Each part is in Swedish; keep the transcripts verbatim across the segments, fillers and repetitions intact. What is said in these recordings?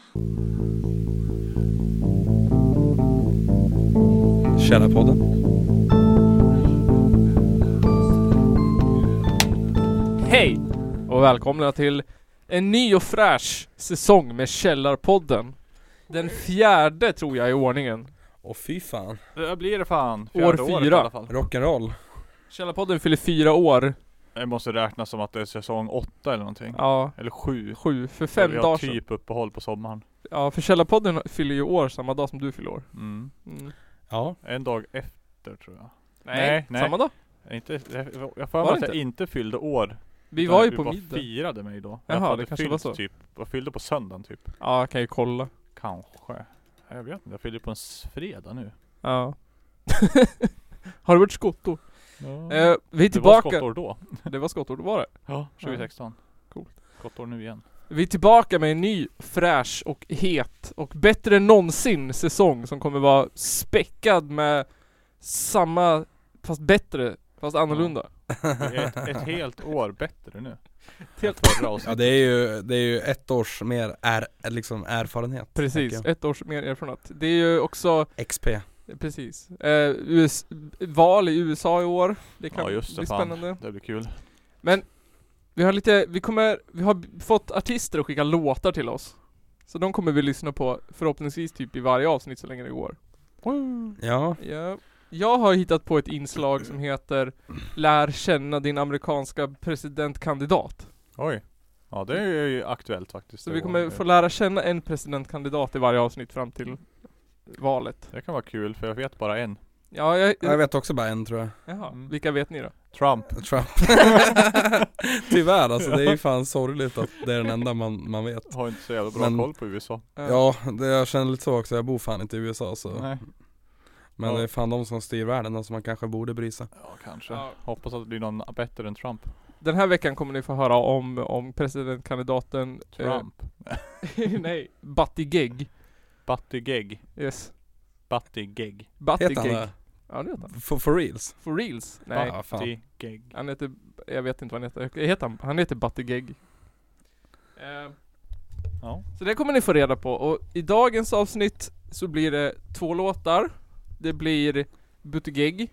Källarpodden. Hej och välkomna till en ny och fräsch säsong med Källarpodden. Den fjärde tror jag i ordningen. Och fy fan. Det blir det fan. År Fjärde året fyra. i alla fall. Rock'n'roll. Källarpodden fyller fyra år. Det måste räknas som att det är säsong åtta eller någonting. Ja, Eller sju. sju för fem Vi har dagar sedan. typ uppehåll på sommaren. Ja, för Källarpodden fyller ju år samma dag som du fyller år. Mm. Mm. Ja. En dag efter tror jag. Nej, Nej, nej. samma dag. Inte, jag jag får Var mig det att jag inte? inte fyllde år. Vi Utan var ju vi på bara middag. firade mig då. Jaha, jag hade det kanske fyllt var så. Typ, jag fyllde på söndagen typ. Ja, jag kan ju kolla. Kanske. Jag vet inte, jag fyllde på en s- fredag nu. Ja. Har du varit skottor? Ja. Eh, vi är det var tillbaka. skottår då. Det var skottor, det var det. Ja, tjugo sexton. Coolt. Skottår nu igen. Vi är tillbaka med en ny, fräsch och het och bättre än någonsin säsong som kommer vara späckad med samma, fast bättre, fast annorlunda. Det är ett, ett helt år bättre nu. Helt- Förra Ja, avsnittet. det är ju, det är ju ett års mer är, liksom erfarenhet. Precis, tänker jag. ett års mer erfarenhet. Det är ju också, X P. precis, eh, U S, val i U S A i år. Det kan Ja just det, bli fan. spännande. Det blir kul. Vi har lite, vi kommer, vi har b- fått artister att skicka låtar till oss. Så de kommer vi lyssna på förhoppningsvis typ i varje avsnitt så länge det går. Ja. Ja. Jag har hittat på ett inslag som heter Lär känna din amerikanska presidentkandidat. Oj. Ja det är ju aktuellt faktiskt. Så Det vi var- kommer få lära känna en presidentkandidat i varje avsnitt fram till valet. Det kan vara kul för jag vet bara en. Ja, jag, Jag vet också bara en tror jag. Jaha, Mm. vilka vet ni då? Trump. Trump. Tyvärr alltså, det är ju fan sorgligt att det är den enda man, man vet. Har inte så jävla bra Men- koll på U S A. Ja, det, jag känner lite så också. Jag bor fan inte i U S A så. Nej. Men Ja. det är fan de som styr världen, och som man kanske borde bry sig. Ja kanske. Ja. Hoppas att det blir någon bättre än Trump. Den här veckan kommer ni få höra om, om presidentkandidaten Trump. Eh, nej, Buttigieg. Buttigieg. Yes. Buttigieg. Heter han Buttigieg. det? Ja, det heter han. For, for reals? For reals? Nej. Ja, fan. Buttigieg. Han heter, jag vet inte vad han heter. Heter han? Han heter Buttigieg. Eh, Ja. så det kommer ni få reda på. Och i dagens avsnitt så blir det två låtar. Det blir Buttigieg.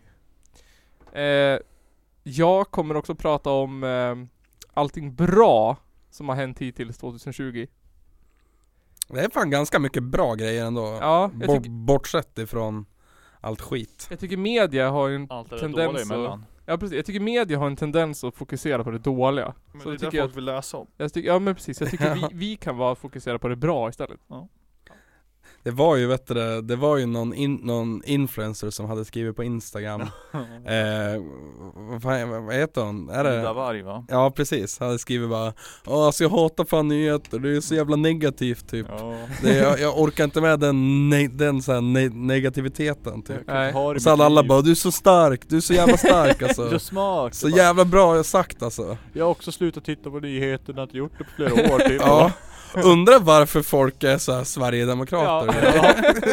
Eh, jag kommer också prata om eh, allting bra som har hänt hittills tjugo. Det är fan ganska mycket bra grejer ändå. Ja, jag Bo- tycker, bortsett ifrån allt skit. jag tycker media har ju en Allt är Tendens dåligt att- emellan. Ja precis, jag tycker media har en tendens att fokusera på det dåliga. Men Så det är tycker det jag, folk vill läsa om. jag tycker, ja men precis, jag tycker vi, vi kan vara fokusera på det bra istället. Det var ju vet du, det, det var ju någon, in, någon influencer som hade skrivit på Instagram. eh, vad, fan, vad heter hon? Är Ida det? Varg va? Ja precis, hade skrivit bara Åh, alltså jag hatar fan nyheter, det är så jävla negativt typ. Ja. Det, jag, jag orkar inte med den, ne, den så här, ne, negativiteten typ. Nej. Har i Och så hade mitt alla liv. bara, du är så stark, du är så jävla stark Du alltså. är smart. Så jävla bra sagt alltså. Jag har också slutat titta på nyheterna, inte gjort det på flera år typ. Ja, undrar varför folk är så här Sverigedemokrater. Ja.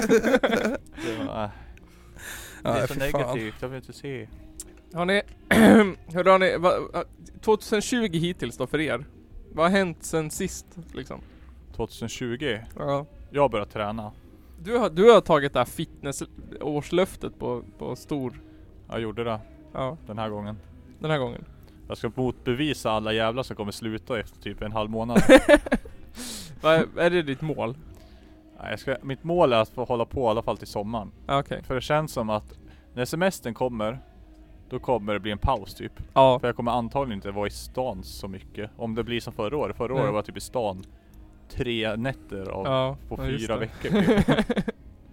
Det var, äh, det Ja, är så fy fan. negativt, jag vill inte se. Har ni, hur har ni, va, tjugo hittills då för er? Vad har hänt sen sist liksom? tjugo Ja. Jag började träna. Du har, du har tagit det här fitnessårslöftet på, på stor, Jag gjorde det ja, den här gången. den här gången. Jag ska motbevisa alla jävlar som kommer sluta efter typ en halv månad. Vad är, är det ditt mål? Nej, jag ska, mitt mål är att få hålla på i alla fall till sommaren. Ja, okej. För det känns som att när semestern kommer, då kommer det bli en paus typ. Ja. För jag kommer antagligen inte vara i stan så mycket. Om det blir som förra året. Förra Nej. året var jag typ i stan tre nätter av, Ja, på ja, just fyra det. veckor. Typ.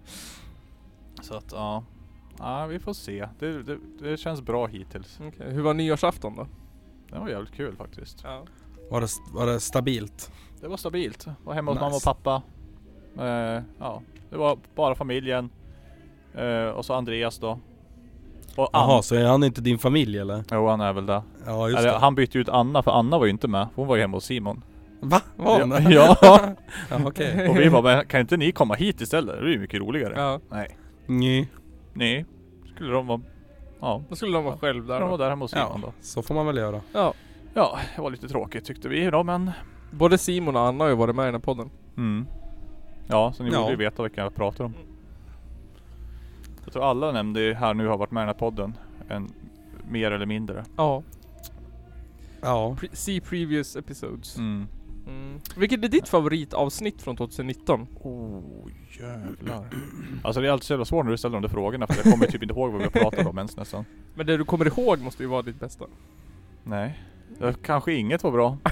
Så att ja. Ja, vi får se. Det, det, det känns bra hittills. Okej, hur var nyårsafton då? Det var jävligt kul faktiskt. Ja. Var det, var det stabilt? Det var stabilt. Var hemma hos Nice. mamma och pappa. Eh, ja, det var bara familjen. Eh, och så Andreas då. Och Jaha, Ann. så är han inte din familj eller? Jo, han är väl där. Ja just Eller, det. han bytte ut Anna, för Anna var ju inte med. Hon var ju hemma hos Simon. Va? Var han det? Ja. Ja, okej. Och vi bara, men kan inte ni komma hit istället? Det är ju mycket roligare. Ja, Nej. Nej. Nej. Skulle de vara... Ja. då skulle de vara själv där De var då. där hemma hos Simon Ja, då. så får man väl göra. Ja. Ja, det var lite tråkigt tyckte vi då, men... Både Simon och Anna har ju varit med i den här podden. Mm. Ja, så ni Ja. borde ju veta vilka jag pratar om. Jag tror alla nämnde här nu har varit med i den här podden. En, mer eller mindre. Ja. Ja. Pre- see previous episodes. Mm. Mm. Vilket är ditt favoritavsnitt från tjugonitton? Oh, jävlar. Alltså det är alltid så jävla svårt när du ställer de där frågorna. För jag kommer typ inte ihåg vad vi har pratat om ens nästan. Men det du kommer ihåg måste ju vara ditt bästa. Nej. Det, kanske inget var bra.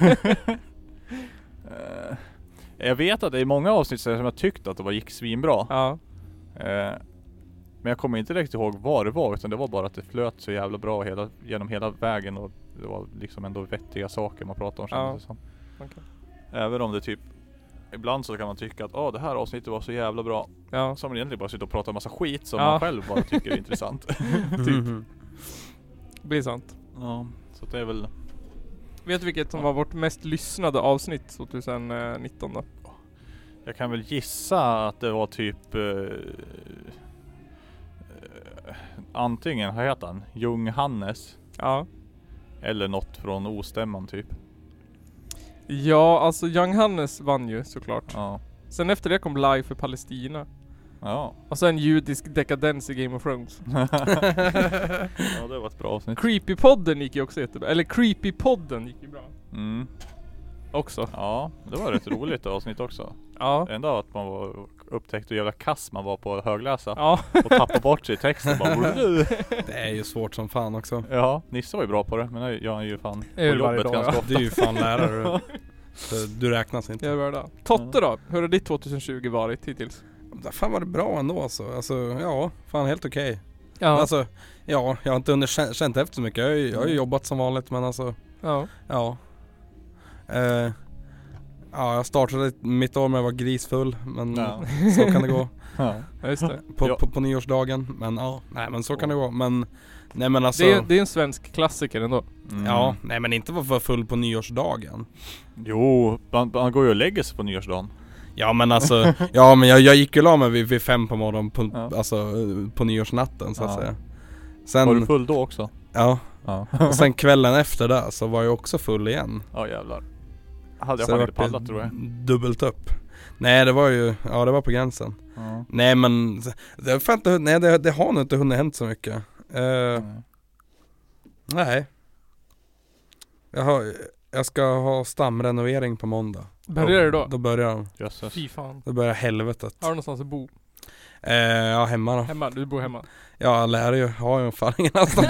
uh, jag vet att det är många avsnitt som jag tyckt att det var gick svinbra. Ja. Uh, men jag kommer inte riktigt ihåg vad det var. Utan det var bara att det flöt så jävla bra hela, genom hela vägen. Och det var liksom ändå vettiga saker man pratade om. Ja. Ja. Som. Okay. Även om det typ ibland så kan man tycka att åh, det här avsnittet var så jävla bra. Ja. Så man egentligen bara sitter och pratar en massa skit som Ja. man själv bara tycker är intressant. Typ. Mhm. Det blir sant. Ja, så det är väl... Vet du vilket som var vårt mest lyssnade avsnitt tjugonitton då? Jag kan väl gissa att det var typ... Uh, uh, antingen, vad heter han? Jung Hannes. Ja. Eller något från Ostämman typ. Ja, alltså Young Hannes vann ju såklart. Ja. Sen efter det kom Live för Palestina. Ja. Och sen judisk dekadens i Game of Thrones. Ja, det var ett bra avsnitt. Creepypodden gick ju också jättebra. Eller Creepypodden gick ju bra. Mm. Också. Ja, det var ett roligt avsnitt också. Ja. Det enda att man var upptäckte hur jävla kass man var på att högläsa. Ja. Och tappa bort sig i texten. Bara, Det är ju svårt som fan också. ja, Nisse var ju bra på det. Men jag är ju fan på Jag gör det varje jobbet dag, ganska ja. ofta. Du är ju fan lärare. Så du räknas inte. Jag gör det. Totte då? Hur har ditt tjugohundratjugo varit hittills? Fan var det bra ändå alltså. Alltså ja, fan helt okej. Okay. Ja. Alltså, ja, jag har inte under, känt, känt efter så mycket. Jag har, ju, jag har ju jobbat som vanligt men alltså, Ja. ja. Eh, ja, jag startade mitt år med att vara grisfull. Men Ja. så kan det gå. Ja. Ja, just det. På, Ja. på, på nyårsdagen. Men ja, nej men så kan det gå. Men, nej men alltså. Det är, det är en svensk klassiker ändå. Mm. Ja, nej men inte vara full på nyårsdagen. Jo, man, man går ju och lägger sig på nyårsdagen. Ja men alltså, ja men jag, jag gick ju la mig vid, vid fem på morgonen på, Ja. alltså, på nyårsnatten så att Ja. säga. Var du Sen, full då också? ja, Ja. och sen kvällen efter det så var jag också full igen. Ja jävlar. Hade jag Så fan det inte vart pallat tror jag. dubbelt upp. Nej det var ju, ja det var på gränsen. Ja. Nej men, det har, fan inte, nej, det, det har nog inte hunnit hänt så mycket. Uh, Ja. nej. Jag, har, jag ska ha stamrenovering på måndag. Börjar det då? Då börjar de. Jösses. Fy fan. Då börjar helvetet. Har du någonstans att bo? Eh, ja hemma då. Hemma? Du bor hemma? Ja lär ju, har ju fan ingen annanstans.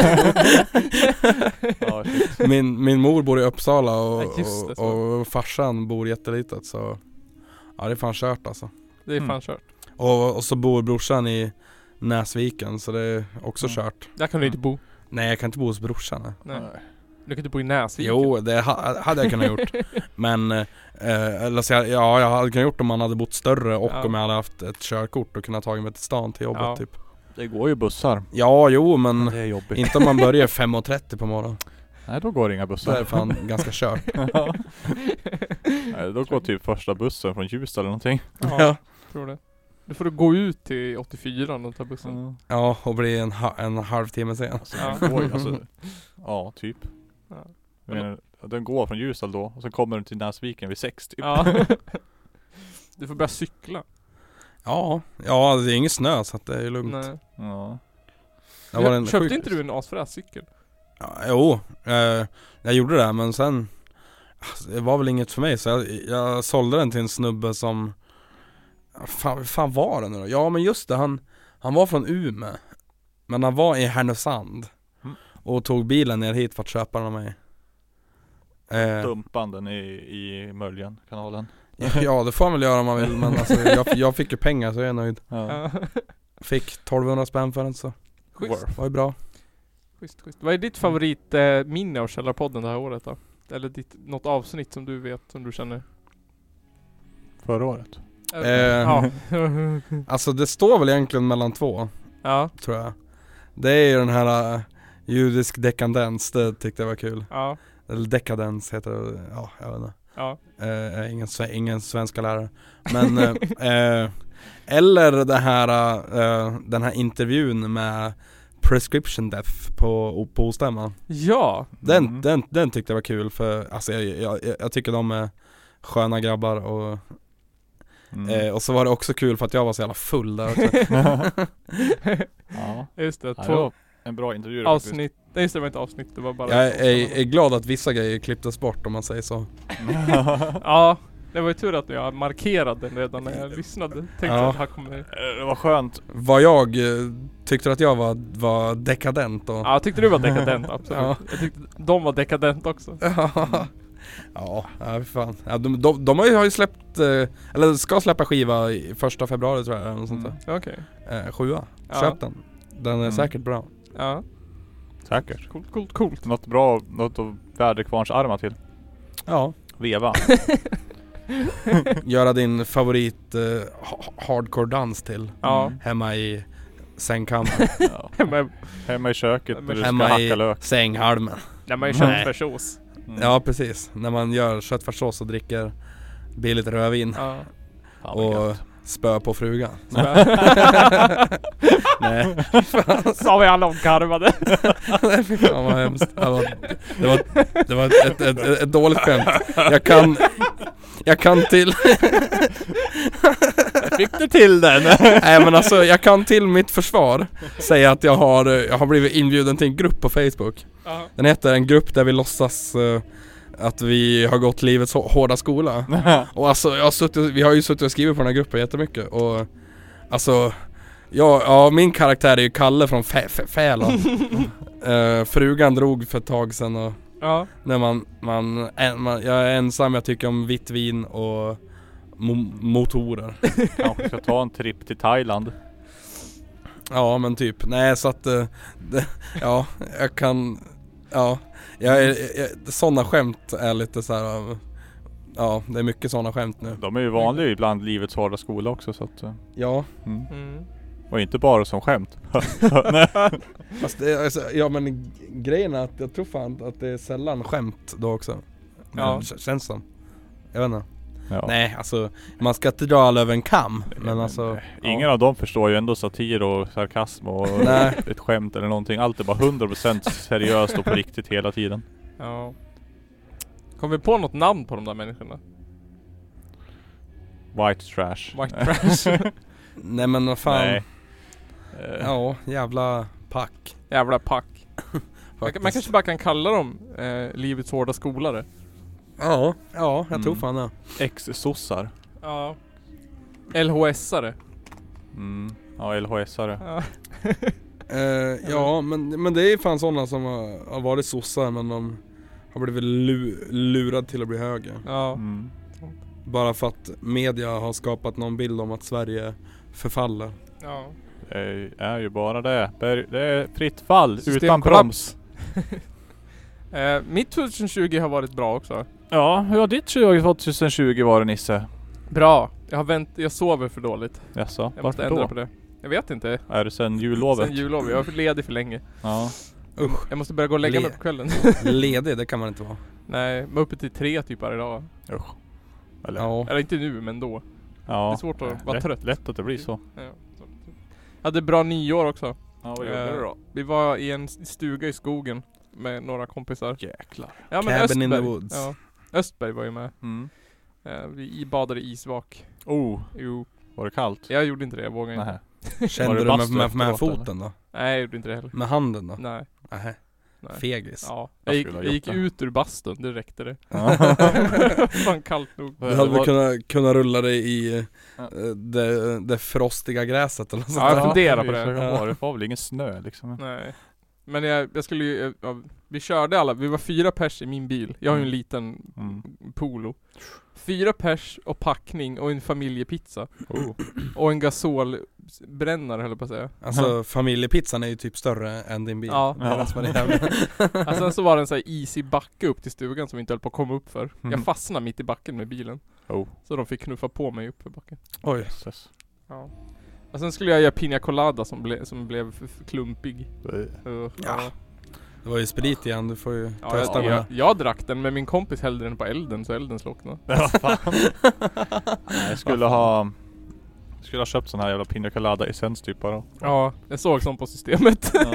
Ja, shit. min, min mor bor i Uppsala och, Ja, just det, och, så. och farsan bor jättelitet så ja det är fan kört alltså. Det är Mm. fan kört. Och, och så bor brorsan i Näsviken så det är också Mm. kört. Där kan du inte bo. Nej jag kan inte bo hos brorsan. Nej. Nej. Nej. Du kan inte bo i Näsviken. Jo det ha, hade jag kunnat gjort. Men eh, eller så jag, ja jag hade kunnat gjort om man hade bott större och Ja. om jag hade haft ett körkort och kunnat tagit mig till stan till jobbet Ja. typ. Det går ju bussar. Ja jo men Det är jobbigt. inte om man börjar fem och trettio på morgonen. Nej, då går det inga Så är bussar. det fan ganska kört. Nej, då går typ första bussen från Ljusdal eller någonting. Ja, Ja. tror det. Du får du gå ut till åttiofyra och ta bussen. Ja. Ja och bli en, ha, en halvtimme sen. Alltså, Ja. den går ju, alltså, ja, typ. Ja. Jag menar, den går från Ljusdal då och så kommer den till Näsviken vid sex typ. Ja. Du får börja cykla. Ja, ja det är ingen snö så att det är lugnt. Nej. Ja. Det var en Köpte sjuk- inte du en asfräs cykel? Ja, jo, eh, jag gjorde det men sen alltså, det var väl inget för mig så jag, jag sålde den till en snubbe som fan, fan var det nu då? Ja men just det, han, han var från Umeå men han var i Härnösand Mm. och tog bilen ner hit för att köpa den av mig. Eh, Dumpanden i, i Möljan, kanalen. ja det får han väl göra om man vill men alltså, jag, jag fick ju pengar så jag är nöjd. Ja. Ja. Fick tolvhundra spänn för den så Schysst. det var ju bra. Schysst, schysst. Vad är ditt favorit eh, minne av Källarpodden det här året då? Eller ditt, något avsnitt som du vet, som du känner? Förra året. Eh, Eh. Ja. Alltså det står väl egentligen mellan två Ja. tror jag. Det är ju den här uh, judisk dekadens, det tyckte jag var kul. Ja. Eller dekadens heter det, ja jag vet inte. Ja. Uh, ingen, sve- ingen svenska lärare. Men, uh, uh, eller det här, uh, den här intervjun med Prescription Death på, på Ostämman. Ja. Den, Mm. den, den tyckte jag var kul för alltså jag, jag, jag tycker de är sköna grabbar och Mm. eh, Och så var det också kul för att jag var så jävla full där också. Ja. Just det, Ja, två det var en bra intervju avsnitt. Nej just det, det var inte avsnitt, det var bara... Jag är, är glad att vissa grejer klipptes bort om man säger så. Ja, det var ju tur att jag markerade den redan när jag lyssnade. Tänkte Ja. att det här kommer... Det var skönt. Vad jag eh, tyckte att jag var, var dekadent och... Ja, jag tyckte du var dekadent, absolut. Ja. Jag tyckte de var dekadent också. Ja, ja, ja fan. Ja, de, de, de har ju, har ju släppt, eh, eller ska släppa skiva i första februari tror jag, eller något sånt där. Okej. Eh, sjua, Ja. köp den. Den är Mm. säkert bra. Ja, Säkert. coolt, coolt, coolt. Något bra, något av väderkvarns armar till. Ja, Veva. göra din favorit eh, ha- hardcore-dans till Ja. Mm. hemma i sängkammaren. Ja. Men, Hemma i köket där du ska Hemma hacka i lök. sänghalmen. när man ju Nej. köttfärssås. Mm. Ja, precis. När man gör köttfärssås och dricker billigt rödvin Ja. Fan, vad och gött. spö på frugan. Nej, Sa vi alla om karvade. nej fy fan vad hemskt. Det var, det var, det var ett, ett, ett, ett dåligt skämt. Jag kan, jag kan till... Fick du till den? Nej men alltså, jag kan till mitt försvar säga att jag har, jag har blivit inbjuden till en grupp på Facebook. Ja. Den heter en grupp där vi låtsas uh, att vi har gått livets hå- hårda skola. Och alltså, jag har suttit, vi har ju suttit och skrivit på den här gruppen jättemycket. Och alltså, ja, ja min karaktär är ju Kalle från Fä- Fä- Fäla. uh, Frugan drog för ett tag sedan och Ja. när man, man, en, man, jag är ensam, jag tycker om vitt vin och mo- motorer. Kanske ska ta en trip till Thailand. Ja men typ, nej så att uh, det, ja, jag kan, ja, jag är, jag, sådana skämt är lite så här. uh, Ja, det är mycket sådana skämt nu. De är ju vanliga ibland livets hårda skola också så att, uh, Ja, mm. Mm. Och inte bara som skämt. fast det, är- alltså, ja men g- grejen är att jag tror fan att det är sällan skämt då också. Ja. Ja. Känns som. Jag vet inte. Ja. Nej, alltså man ska inte dra alla över en kam. Men alltså Ingen ja. av dem förstår ju ändå satir och sarkasm och Nej. ett skämt eller någonting. Allt är bara hundra procent seriöst och på riktigt hela tiden. Ja. Kom vi på något namn på de där människorna? White trash. White trash. Nej men vad fan. Nej. Eh, Ja, jävla pack. Jävla pack. Man, Faktiskt. man kanske bara kan kalla dem eh, livets hårda skolare. Ja, ja, jag tror Mm. fan det. Ex-sossar. Ja. L H S-are. Mm. Ja, L H S-are. Ja. Eh, ja, men, men det är fan sådana som har, har varit sossar men de har blivit lu, lurad till att bli höger. Ja. Mm. Bara för att media har skapat någon bild om att Sverige förfaller. Ja. Det är ju bara det. Det är fritt fall utan Systemkollaps. broms. Eh, mitt tjugohundratjugo har varit bra också. Ja, hur har ditt tjugohundratjugo varit, Nisse? Bra. Jag har vänt, jag sover för dåligt. Jaså, Jag måste varför ändra då? på det. Jag vet inte. Är det sen jullovet? Sen jullovet. Jag är för ledig för länge. Ja. Usch, Jag måste börja gå och lägga Le- mig på kvällen. ledig det kan man inte vara. Nej, jag var uppe till tre typ varje dag. Usch. Eller? Ja, Eller inte nu, men då. Ja. Det är svårt att vara lätt, trött. Lätt att det blir så. Ja. Jag hade bra nyår också. Ja, Eh, Vi var i en stuga i skogen med några kompisar. Jäklar. Ja, men Cabin Östberg. in the woods. Ja. Östberg var ju med. Mm. Eh, vi badade i isvak. Oh, Jo, var det kallt? jag gjorde inte det, jag vågade inte. Nej. kände Var det du med, bastu med, med efteråt, foten då? Nej, jag gjorde inte det heller. Med handen då? Nej. Nej. Nej. Fegis. Ja. Jag Jag gick, skulle ha jag gjort gick det. ut ur bastun, det räckte det. Ja. Fan kallt nog. Du hade väl Var- kunnat, kunnat rulla dig i eh, Ja. det, det frostiga gräset eller något sånt Ja, jag där. funderar på det. det. Det var, det var väl ingen snö liksom. Nej. Men jag, jag skulle ju, ja, vi körde alla, vi var fyra pers i min bil. Jag har ju en Mm. liten Mm. polo. Fyra pers och packning och en familjepizza. Oh. Och en gasolbrännare höll jag på att säga. Alltså familjepizzan är ju typ större än din bil. Ja. Det är det som är det jävla. Och sen så var det en sån här easy backe upp till stugan som vi inte höll på att komma upp för. Mm. Jag fastnade mitt i backen med bilen. Oh. Så de fick knuffa på mig upp för backen. Oj. Jesus. Ja. Och sen skulle jag göra pina colada som, ble, som blev f- f- klumpig. Uh, Ja. Det var ju sprit igen, du får ju Ja, testa jag, med jag, jag drack den men min kompis hällde den på elden så elden slocknade. Ja, fan. Jag skulle ha skulle ha köpt sån här jävla pina colada essens typ bara. Ja, jag såg sånt på systemet. Ja.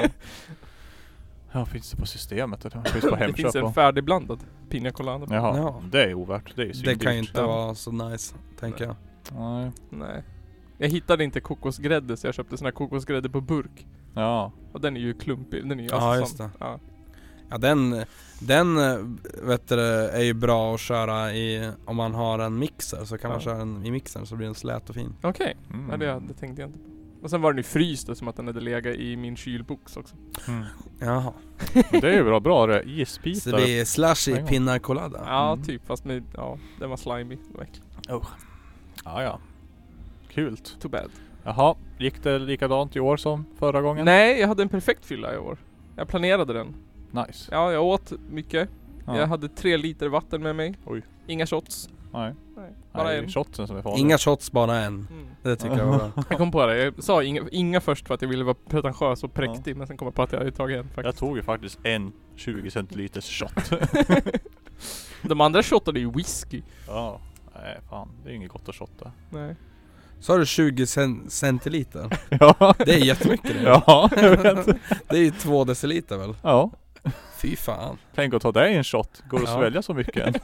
Ja, finns det på systemet eller? Finns det på Det Hemköp? finns en va? färdigblandad pina colada. Jaha, Ja. det är ovärt. Det är ju Det svindyrt. kan ju inte Ja. vara så nice, tänker jag. Nej. Nej. Jag hittade inte kokosgrädde så jag köpte sån här kokosgrädde på burk. Ja. Och den är ju klumpig. Den är ju Ja, alltså just sån. det. Ja. Ja, den, den vet du, är ju bra att köra i, om man har en mixer så kan man Ja. köra den i mixern så blir den slät och fin. Okej. Mm. Ja, det, det tänkte jag inte på. Och sen var den ju fryst då, som att den hade legat i min kylbox också. Mm. Jaha. Det är ju bra, bra det. Så Isbitar. det blir slushy Hang on. pina colada. Ja, Mm. typ. Fast med, ja, den var slimy. Det var äckligt. Ja, ja. Kul. Too bad. Jaha, gick det likadant i år som förra gången? Nej, jag hade en perfekt fylla i år. Jag planerade den. Nice. Ja, jag åt mycket. Ja. Jag hade tre liter vatten med mig. Oj. Inga shots. Nej. Nej, Bara bara Nej, en. shotsen som är farlig. Inga shots, bara en. Mm. Det tycker jag var bra. Jag kom på det. Jag sa inga, inga först för att jag ville vara pretentiös och präktig. Ja. Men sen kom jag på att jag hade tagit en faktiskt. Jag tog ju faktiskt en tjugo centiliters shot. De andra shotade ju whisky. Ja. Nej, fan. Det är inget gott att shotta. Nej. Så har du tjugo cen- centiliter. Ja. Det är jättemycket det. Ja, jag vet. Det är ju två deciliter väl? Ja. Fy fan. Tänk att ta dig en shot. Går det att Ja. svälja så mycket?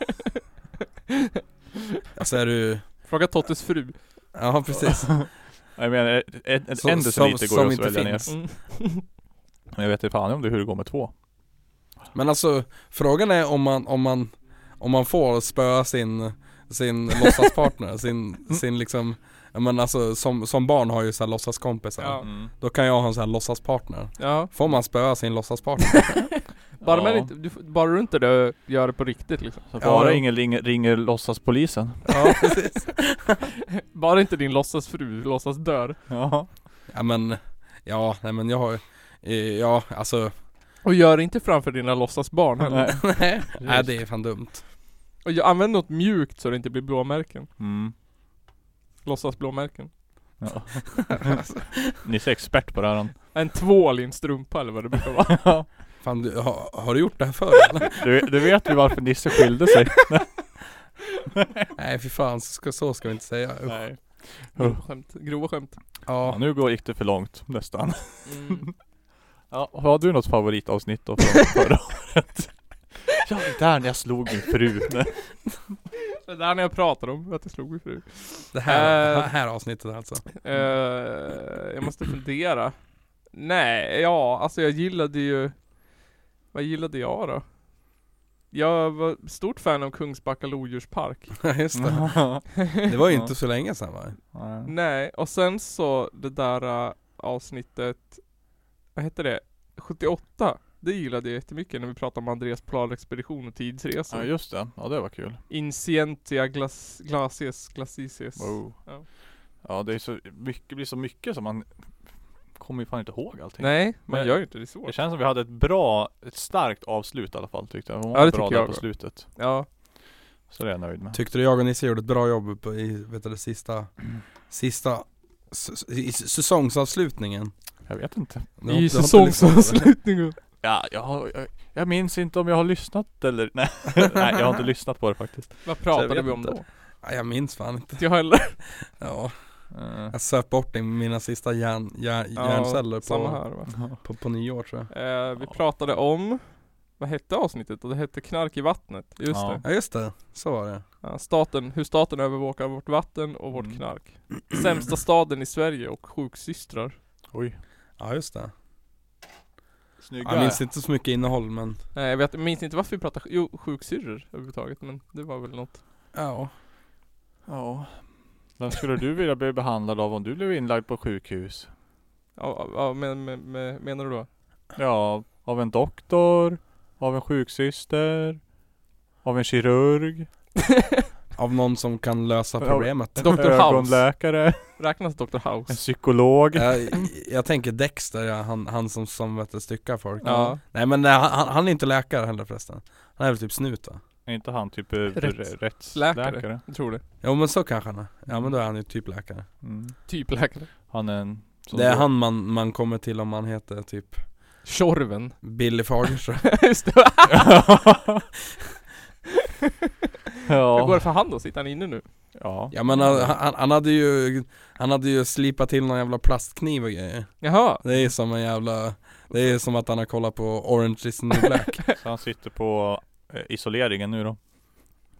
Alltså är du... Fråga Tottes fru. Ja, precis. Jag menar, en, en, Så- en deciliter som- går som att inte svälja ner. finns. Mm. Men jag vet inte fan om det hur det går med två. Men alltså, frågan är om man, om man, om man får spöa sin, sin låtsaspartner, sin, sin liksom, men alltså som, som barn har ju så här låtsaskompisar. Ja. Mm. Då kan jag ha en sån här låtsaspartner. Ja. Får man spöa sin låtsaspartner? Bara, Ja. men inte, du, bara du inte det, gör det på riktigt liksom. Så Ja, bara då. ingen ringer, ringer låtsaspolisen. Ja, precis. Bara inte din låtsasfru låtsas dör. Ja. Ja men, ja, nej men jag har eh, ja, alltså Och gör inte framför dina låtsasbarn heller. Nej. nej, nej det är fan dumt. Och jag använder något mjukt så det inte blir blåmärken. Mm. Låtsasblåmärken. Ja. Ni är expert på det här. En tvål i en strumpa eller vad det brukar vara. Ja. Fan, du, har, har du gjort det här förr eller? Du, du vet ju varför Nisse skilde sig. Nej fy fan, så ska, så ska vi inte säga. Usch. Nej. Grova skämt. Grova skämt. Ja, Ja, nu går, gick det för långt nästan. Mm. Ja, har du något favoritavsnitt då från förra året? Ja, det där när jag slog min fru. Det där när jag pratar om att jag slog min fru. det här, Eh. här avsnittet alltså. Uh, jag måste fundera. Nej, ja, alltså jag gillade ju... Vad gillade jag då? Jag var stort fan av Kungsbacka lodjurspark. Just det. Det var ju inte så länge sedan va? Nej. Nej, och sen så det där uh, avsnittet, vad hette det? sjuttioåtta. Det gillade jag jättemycket när vi pratade om Andreas polarexpedition och tidsresor. Ja, just det. Ja, det var kul. Incientia glas, glacies, glacises. Wow. Ja. Ja, det är så mycket, det blir så mycket som man kommer ju fan inte ihåg allting. Nej, man Men- gör ju inte det Det så. känns som vi hade ett bra, ett starkt avslut i alla fall tyckte jag. Det var Ja, det bra tycker där jag på också. slutet. Ja. Så det är jag nöjd med. Tyckte du jag och Nisse gjorde ett bra jobb på, i vet du, det sista Sista s- i s- säsongsavslutningen? Jag vet inte. Du har- I du har inte lyssnat på det? säsongsavslutningen. Ja, jag, har, jag, jag minns inte om jag har lyssnat eller nej. Nej, jag har inte lyssnat på det faktiskt. Vad Så pratade jag vi vet om inte. då? Ja, jag minns fan inte. Inte jag heller. Ja, Uh, jag söp bort i mina sista hjärn, hjärn, hjärnceller samma på, här va? på, på nyår tror jag. Eh, vi Ja. pratade om, vad hette avsnittet? Och det hette Knark i vattnet. Just Ja. det. Ja just det, så var det. Ja, staten, hur staten övervakar vårt vatten och vårt Mm. knark. Sämsta staden i Sverige och sjuksystrar. oj. Ja just det. Snygga. Jag minns inte så mycket innehåll men Nej, jag vet, jag minns inte varför vi pratade, jo, sjuksyrror överhuvudtaget, men det var väl något. ja. Ja. Vem skulle du vilja bli behandlad av om du blev inlagd på sjukhus? Ja, ja men, men, men, menar du då? Ja, av en doktor, av en sjuksyster, av en kirurg, Av någon som kan lösa Ja. problemet. en doktor House. ögonläkare, Räknas doktor en House? psykolog. jag, jag tänker Dexter, ja, han, han som, som vet du, styckar folk. Ja. Nej men nej, han, han är inte läkare heller förresten. Han är väl typ snut va? Är inte han typ eh, Rätts- rättsläkare? Läkare. Jag tror det. Jo men så kanske han är. Ja men då är han ju typ läkare. Mm. Typ läkare. Han är en som Det är då- han man, man kommer till om man heter typ Tjorven. Billy Fagerström. Just det. Ja. Hur går det för han då? Sitter han inne nu? Ja. Ja men han, han, han hade ju Han hade ju slipat till någon jävla plastkniv och grejer. Jaha. Det är som en jävla Det är som att han har kollat på Orange is the New Black. Så han sitter på eh, isoleringen nu då.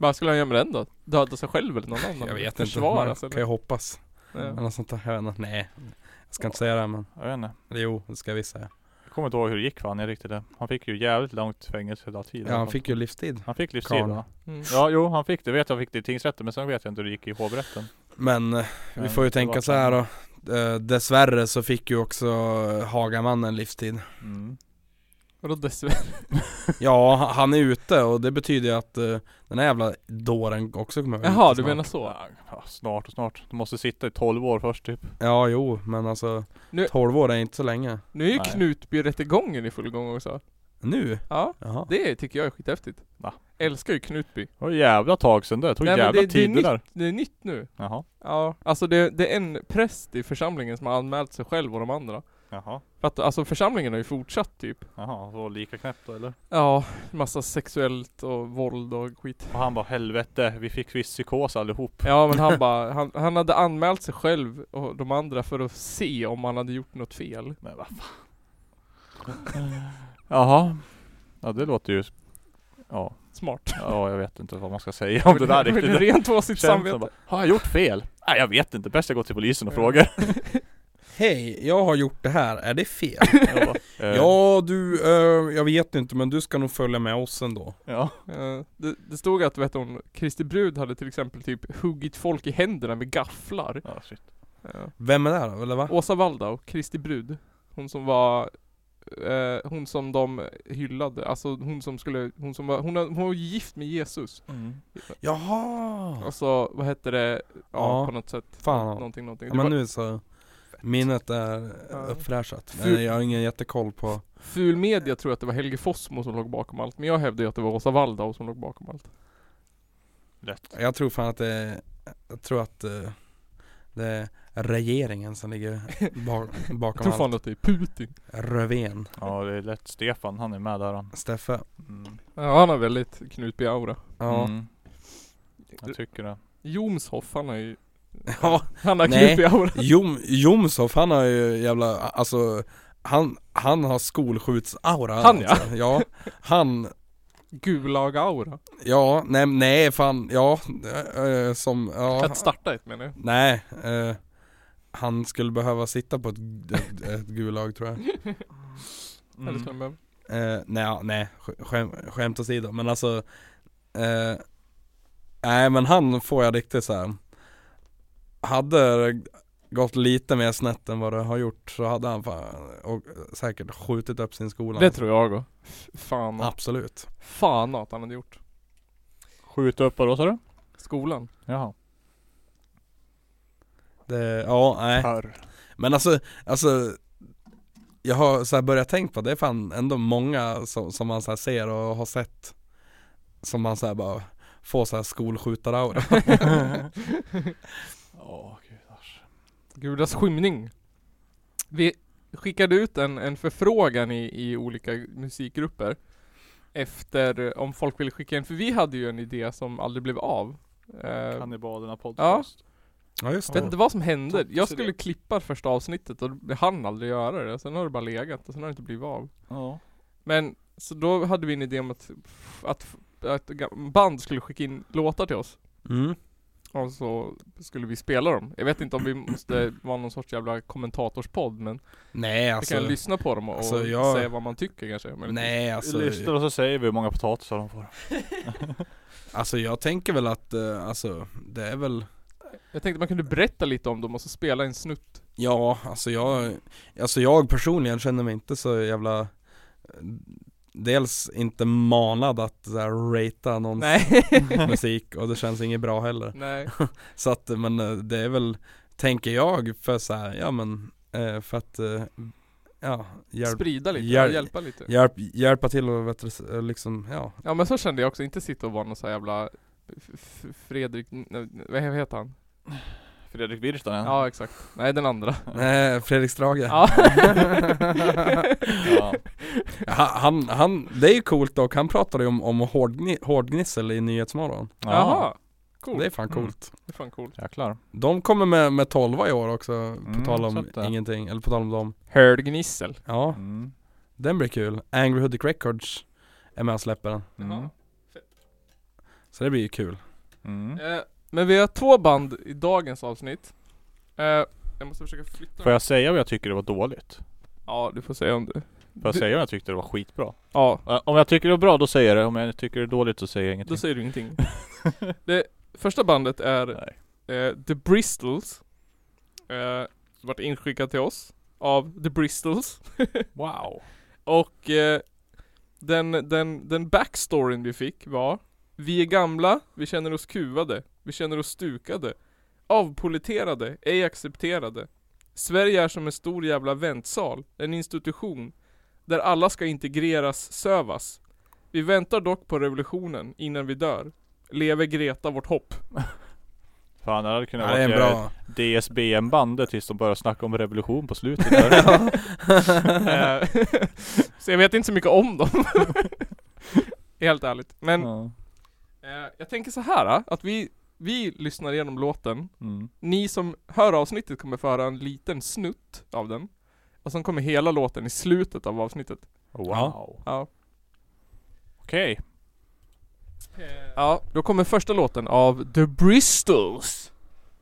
Vad skulle han göra med den då? Döda sig själv eller någon annan? Jag vet inte, Försvara man sig, kan ju hoppas. Ja. Eller något sånt där, jag vet inte. Nej, jag ska inte säga det, men Jag vet inte. eller jo, det ska jag visst säga. Jag kommer inte ihåg hur det gick för han är riktigt det. Han fick ju jävligt långt fängelse hela tiden. Ja, han fick ju livstid. Han fick livstid Karl. va? Mm. Ja, jo han fick det. Vet jag fick det i tingsrätten, men sen vet jag inte hur det gick i hovrätten. Men eh, vi Ja, får ju det tänka var så här då. Eh, dessvärre så fick ju också Hagamannen livstid. Mm. Vadå dessvärre? Ja, ha- han är ute och det betyder ju att eh, den här jävla dåren också kommer vara Jaha, ute du snart. menar så? Ja, snart och snart. Du måste sitta i tolv år först typ. Ja, jo, men alltså Nu- tolv år är inte så länge. Nu är ju Nej. Knutby-rättegången i full gång också. Nu? Ja, Jaha. det tycker jag är skithäftigt. Va? Älskar ju Knutby. Det var jävla tag sedan det. Det tog Nej, men jävla det, det, är tid det nytt, där. det är nytt nu. Jaha. Ja, alltså det, det är en präst i församlingen som har anmält sig själv och de andra. Jaha. För att alltså församlingen har ju fortsatt typ. Jaha, så lika knäppt då eller? Ja, massa sexuellt och våld och skit. Och han bara helvete, vi fick viss psykos allihop. Ja men han bara, han, han hade anmält sig själv och de andra för att se om han hade gjort något fel. Men vad fan. Jaha. Ja det låter ju... Ja. Smart. Ja jag vet inte vad man ska säga om det där Men riktigt. rent på sitt Känns som samvete. bara, har jag gjort fel? Nej jag vet inte, bäst jag går till polisen och Ja. frågar. Hej, jag har gjort det här, är det fel? Jag bara, eh, Ja du, eh, jag vet inte men du ska nog följa med oss ändå. Ja. Ja, det, det stod att vet hon, Kristi brud hade till exempel typ huggit folk i händerna med gafflar. Ja shit. Ja. Vem är det då, eller va? Åsa Waldau, Kristi brud. Hon som var eh, hon som de hyllade, alltså hon som skulle, hon som var, hon, hon var gift med Jesus. Mm. Jaha! Alltså vad hette det, ja, Ja. på något sätt. Fan. Någonting, någonting. Ja, Det men var nu så, minnet är Ja. uppfräschat. Ful- Men jag har ingen jättekoll på. ful media tror jag att det var Helge Fossmo som låg bakom allt. Men jag hävdar ju att det var Åsa Waldau som låg bakom allt. Lätt. Jag tror fan att det är, jag tror att eh, det är regeringen som ligger bak, Jag bakom tror fan allt. att det är Putin. Rövén, Ja det är lätt. Stefan, han är med där han. Steffe. Mm. Ja, han har väldigt Knutby-aura. Ja. Mm. Jag tycker det. Jomshoff, han har ju Ja, han har nej. Knutby-aura. Jom, Jomshoff han har ju jävla, alltså han, han har skolskjutsaura. Han, ja. alltså. Ja, han, Gulag-aura. ja, nej, nej fan, ja, äh, som, ja. Att starta ett menar jag. Nej, eh, han skulle behöva sitta på ett, ett, ett gulag tror jag. Eller ska Mm. han behöva- Eh, nej, nej, sk- skäm, skämt åsido, men alltså eh, nej men han får jag riktigt så här. Hade det gått lite mer snett än vad det har gjort så hade han fan, och säkert skjutit upp sin skola. Det tror jag också. F- Fan, Absolut. fan att han hade gjort. Skjuta upp vad då sa du? Skolan. Jaha. Det, ja, nej. Här. Men alltså, alltså jag har så här börjat tänka på det är fan ändå många som, som man så här ser och har sett som man så här bara får så här skolskjutaraura. Åh gudars. Gudas skymning. Vi skickade ut en, en förfrågan i, i olika musikgrupper efter om folk ville skicka in, för vi hade ju en idé som aldrig blev av. Eh, Kannibalerna podcast. Ja just jag vet det. inte vad som hände. Topp Jag idé. skulle klippa första avsnittet och jag hann aldrig göra det. Sen har det bara legat och sen har det inte blivit av. Ja. Men så då hade vi en idé om att, att, att band skulle skicka in låtar till oss. Mm. Och så skulle vi spela dem. Jag vet inte om vi måste vara någon sorts jävla kommentatorspodd, men Nej vi alltså, kan lyssna på dem och, alltså, och jag- säga vad man tycker kanske. Men nej alltså, Vi lyssnar och så säger vi hur många potatisar de får. alltså jag tänker väl att, eh, alltså det är väl, jag tänkte man kunde berätta lite om dem och så spela en snutt. ja alltså jag, alltså jag personligen känner mig inte så jävla, eh, dels inte manad att så här, ratea någons Nej. musik och det känns inget bra heller. Nej. Så att, men eh, det är väl, tänker jag, för så här, ja men, eh, för att, eh, ja, hjälp, Sprida lite, hjäl- hjälpa lite. hjälp, hjälpa till och vet du, eh, liksom, ja. Ja men så kände jag också, inte sitta och vara någon så här jävla F- F- Fredrik, n- vad heter han? Fredrik Virtanen. Ja exakt, nej den andra. Nej, Fredrik Strage. Ja. Ja. han, han, han, det är ju coolt dock, han pratade ju om, om hårdgni, hårdgnissel i Nyhetsmorgon. Jaha, coolt. Det är fan coolt. Det är fan coolt. Jäklar. De kommer med, med tolva i år också, på Mm, tal så om att det- ingenting, eller på tal om dem. Hörd gnissel. Ja, Mm. den blir kul. Angry Hoodic Records är med och släpper den. Mm. Så det blir ju kul. Mm. Eh, men vi har två band i dagens avsnitt. Eh, jag måste försöka flytta. Får jag säga vad jag tycker det var dåligt? Ja, du får säga om du... Får jag du... säga om jag tyckte det var skitbra? Ja, Uh, om jag tycker det var bra, då säger jag det. Om jag tycker det är dåligt, så säger jag ingenting. då säger du ingenting. Det första bandet är eh, The Bristols. Eh, som varit inskickat till oss av The Bristols. Wow. Och eh, den, den, den backstoryn vi fick var: vi är gamla, vi känner oss kuvade, vi känner oss stukade, avpoliterade, ej accepterade. Sverige är som en stor jävla väntsal, en institution där alla ska integreras, sövas. Vi väntar dock på revolutionen innan vi dör. Leve Greta vårt hopp. Fan, det hade kunnat Ja, det är en vara bra. D S B M-bandet tills de började snacka om revolution på slutet där. Eh, Så jag vet inte så mycket om dem. Helt ärligt. Men Ja. eh, jag tänker så här att vi, vi lyssnar igenom låten. Mm. Ni som hör avsnittet kommer få höra en liten snutt av den. Och sen kommer hela låten i slutet av avsnittet. Wow. Ja. Ja. Okej. Ja, då kommer första låten av The Bristols.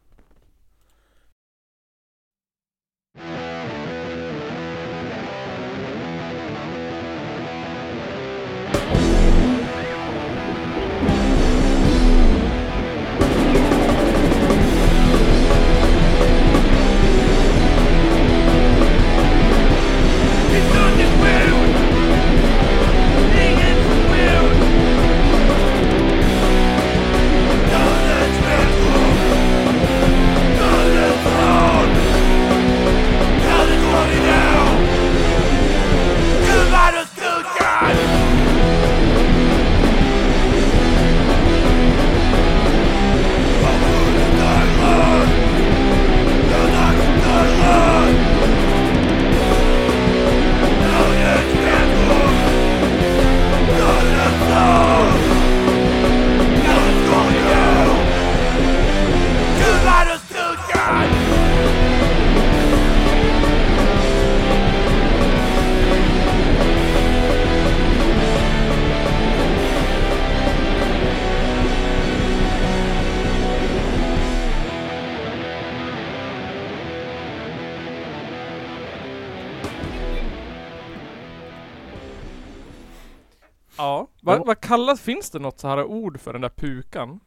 Ja, vad, vad kallas, finns det något så här ord för den där pukan?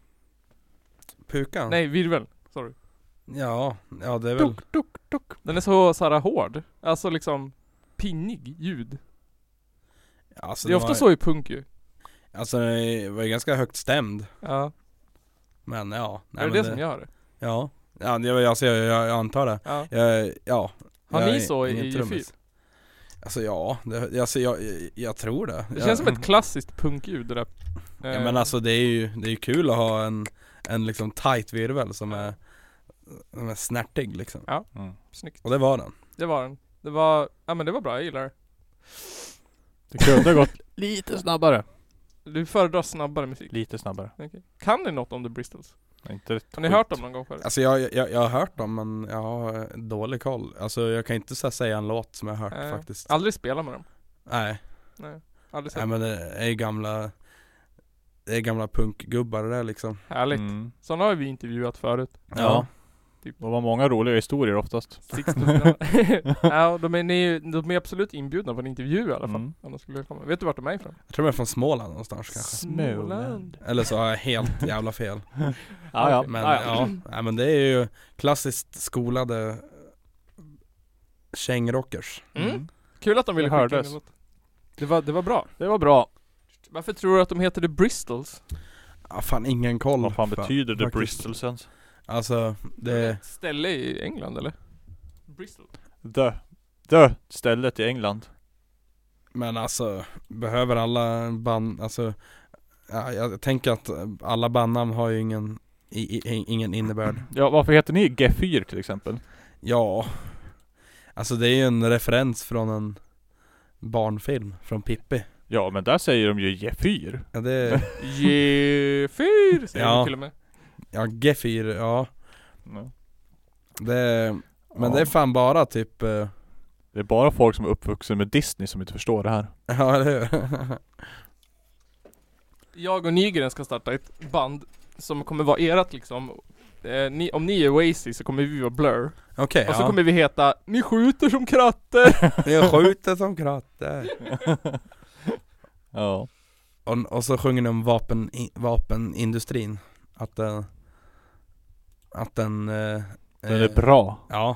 Pukan? Nej, virvel, sorry. Ja, ja det är väl... Duk, duk, duk. Den är så, så här hård. Alltså liksom pinnig ljud. Alltså, Det är ofta var, så i punk ju. Alltså den var ju ganska högt stämd. Ja, Men ja. Nej, är det men det som gör det? Ja. Ja, det, alltså, jag, jag, jag antar det. Ja. Jag, ja. Har jag ni är så ingen i trummis. fyr? Alltså ja, det, alltså, jag, jag, jag tror det. Det jag, känns som ett klassiskt punkljud det där. Ja Eh, men alltså det är ju, det är ju kul att ha en, en liksom tight virvel som är, som är snärtig liksom. Ja, Mm. snyggt. Och det var den. Det var den. Det var, ja men det var bra, jag gillar det. Det kunde ha gått lite snabbare. Du föredrar snabbare musik. Lite snabbare. Okej. Kan ni något om The Bristols? Inte ett Har ni skit. hört dem någon gång förut? Alltså jag, jag, jag har hört dem men jag har dålig koll. Alltså jag kan inte så här säga en låt som jag har hört Nej. faktiskt. Aldrig spela med dem? Nej. Nej, aldrig sett. Nej men det är ju gamla, det är gamla punkgubbar det där liksom. Härligt. Mm. Sådana har vi intervjuat förut. Ja. Typ. Det var många roliga historier oftast. Sixten. Ja, de är, ni, de är absolut inbjudna på en intervju i alla fall. Mm. Om de skulle komma. Vet du vart de är ifrån? Jag tror de är från Småland någonstans kanske. Småland. Eller så har jag helt jävla fel. Ja, ja. Men ja, ja. ja, nej, men det är ju klassiskt skolade kängrockers. Mm. Kul att de ville Det skicka in hördes. en låt. Det var, det var bra. Det var bra. Varför tror du att de heter The Bristols? Ja, fan ingen koll. Vad fan Fa- betyder det faktiskt. Bristol sen? Alltså, Det är det, ett ställe i England eller? Bristol. The. The stället i England. men alltså, behöver alla band, alltså, ja, jag tänker att alla bandnamn har ju ingen, i, i, ingen innebörd. Ja, varför heter ni G fyra till exempel? Ja, alltså det är ju en referens från en barnfilm, från Pippi. Ja, men där säger de ju G fyra. Ja, det är, G fyra säger Ja. de till och med. ja, G fyra, ja. Ja. Det är, men Ja. det är fan bara typ, eh, Det är bara folk som är uppvuxna med Disney som inte förstår det här. ja eller hur? Jag och Nygren ska starta ett band som kommer vara erat liksom. Eh, ni, om ni är Oasis så kommer vi vara Blur. Okej, okay, Och så ja. kommer vi heta Ni skjuter som kratter. Ni skjuter som kratter. Ja. Och, och så sjunger de om vapen, vapenindustrin. Att, uh, att den... Uh, Den är bra. Ja.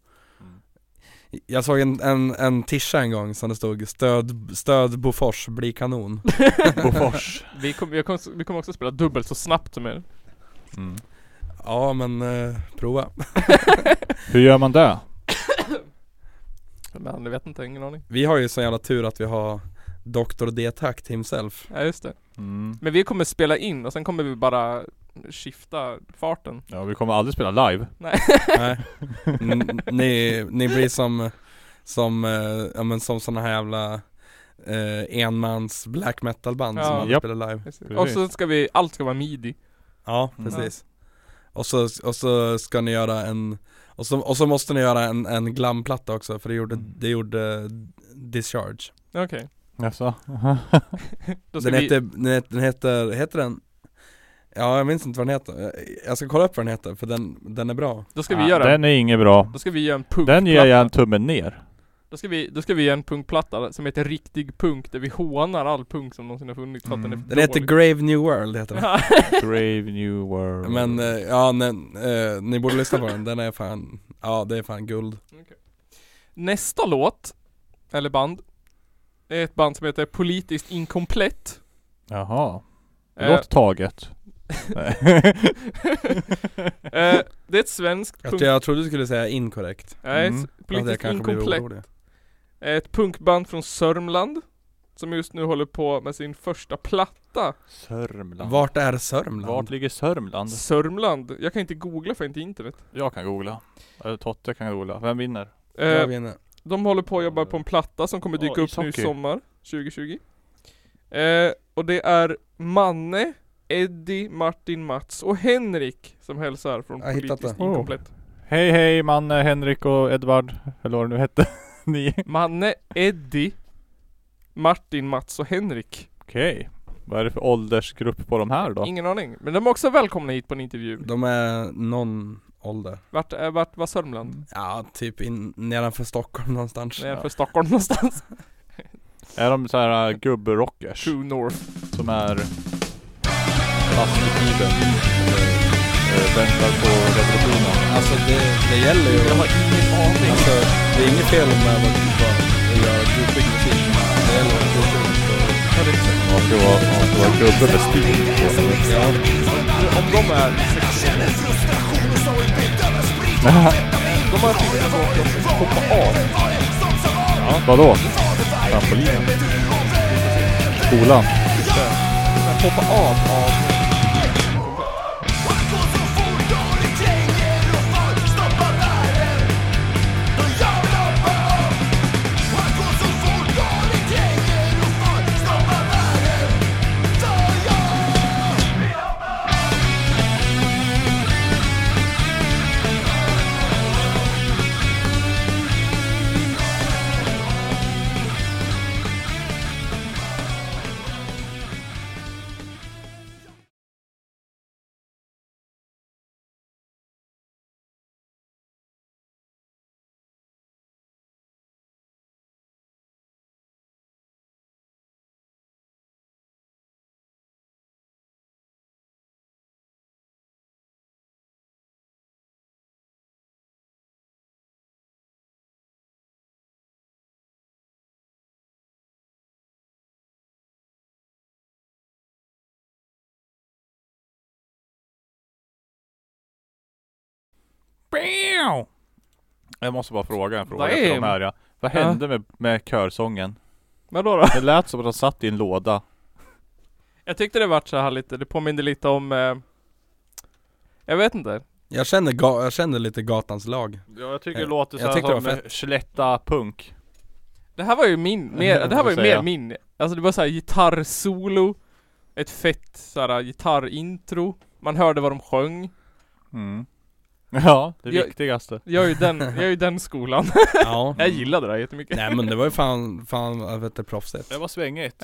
Jag såg en, en, en tisha en gång som det stod Stöd, stöd Bofors, bli kanon. Bofors. Vi kommer vi kom, vi kom också spela dubbelt så snabbt som er. Mm. Ja men uh, prova. Hur gör man det? Men jag vet inte, ingen aning. Vi har ju så jävla tur att vi har doktor D-takt himself. Ja just det. Mm. Men vi kommer spela in och sen kommer vi bara skifta farten. Ja, vi kommer aldrig spela live. Nej. Nej. N- ni, ni blir som Som, uh, ja men som såna här jävla uh, enmans black metal band Ja. som aldrig Japp. spelar live. Precis. Och så ska vi, allt ska vara midi. Ja, Mm. precis. Och så, och så ska ni göra en Och så, och så måste ni göra en, en glamplatta också. För det gjorde, Mm. det gjorde Discharge. Okej. Okay. Jaså? Då ska Den vi... heter, den heter, den heter, heter den Ja jag minns inte vad den heter. Jag- Jag ska kolla upp vad den heter för den, den är bra. Då ska vi Ah, göra den är inget bra. Då ska vi göra en punkplatta. Den ger jag en tummen ner. Då ska vi, då ska vi göra en punkplatta som heter Riktig punk, där vi hånar all punk som någonsin har funnits för att Mm. den är Den heter dålig. Grave New World heter den. Grave New World. Men eh, ja, nej, eh, ni borde lyssna på den. Den är fan, ja det är fan guld. Nästa låt, eller band, är ett band som heter Politiskt Inkomplett. Jaha. Det Eh, låter taget. Nej. eh, det är ett svenskt Jag, punk... tror- jag trodde du skulle säga inkorrekt. Nej, Mm. ett Att jag Politiskt kanske blir Inkomplett. orolig. Ett punkband från Sörmland som just nu håller på med sin första platta. Sörmland. Vart är Sörmland? Vart ligger Sörmland? Sörmland. Jag kan inte googla för inte internet. Jag kan googla. Eller Totte kan googla. Vem vinner? Jag Eh, vinner. de håller på att jobba på en platta som kommer dyka Ja, upp nu i ishockey. sommar tjugo tjugo. Eh, och det är Manne, Eddie, Martin, Mats och Henrik som hälsar från Jag har hittat Politiskt det. Inkomplett. Hej hej Manne, Henrik och Edvard. Eller vad det nu hette. Ni. Manne, Eddie, Martin, Mats och Henrik. Okej. Vad är det för åldersgrupp på de här då? Ingen aning. Men de är också välkomna hit på en intervju. De är någon ålder. Vart, äh, vart var Sörmland? Ja, typ in, nedanför Stockholm någonstans. Nedanför Stockholm någonstans. Är de så här uh, gubbrockers True North. som är fast i tiden? Eller uh, väntar på revolutionen? Alltså det, det gäller ju. Jag har ingen aning. Alltså det är inget fel med att, att, att göra gubbig musik. Det gäller att gå runt och ta det sig. Man ska vara, man ska vara gubbe med stil på. Ja. Om de är sextio. De har tyckt att de ska hoppa av. Ja. Vadå? Trampolinen? Skolan? Men hoppa av av Jag måste bara fråga en fråga Vad för är- de här, ja. Vad Ja. hände med, med körsången? Vadå då? Det lät som att de satt i en låda. Jag tyckte det vart så här lite, det påminner lite om eh, jag vet inte. Jag känner, ga, jag känner lite gatans lag. Ja, jag tycker Jag- det låter jag så tyckte det som var eh, fett. Slätta punk. Det här var ju min, mer, det här var ju Får mer säga. min. Alltså det var så här gitarrsolo, ett fett så här gitarrintro. Man hörde vad de sjöng. Mm. Ja, det Jag- viktigaste. Jag är ju den, jag är ju den skolan. Ja. Jag gillade det här jättemycket. Nej men det var ju fan, fan jag vet inte, proffsigt. Det var svängigt. Ja.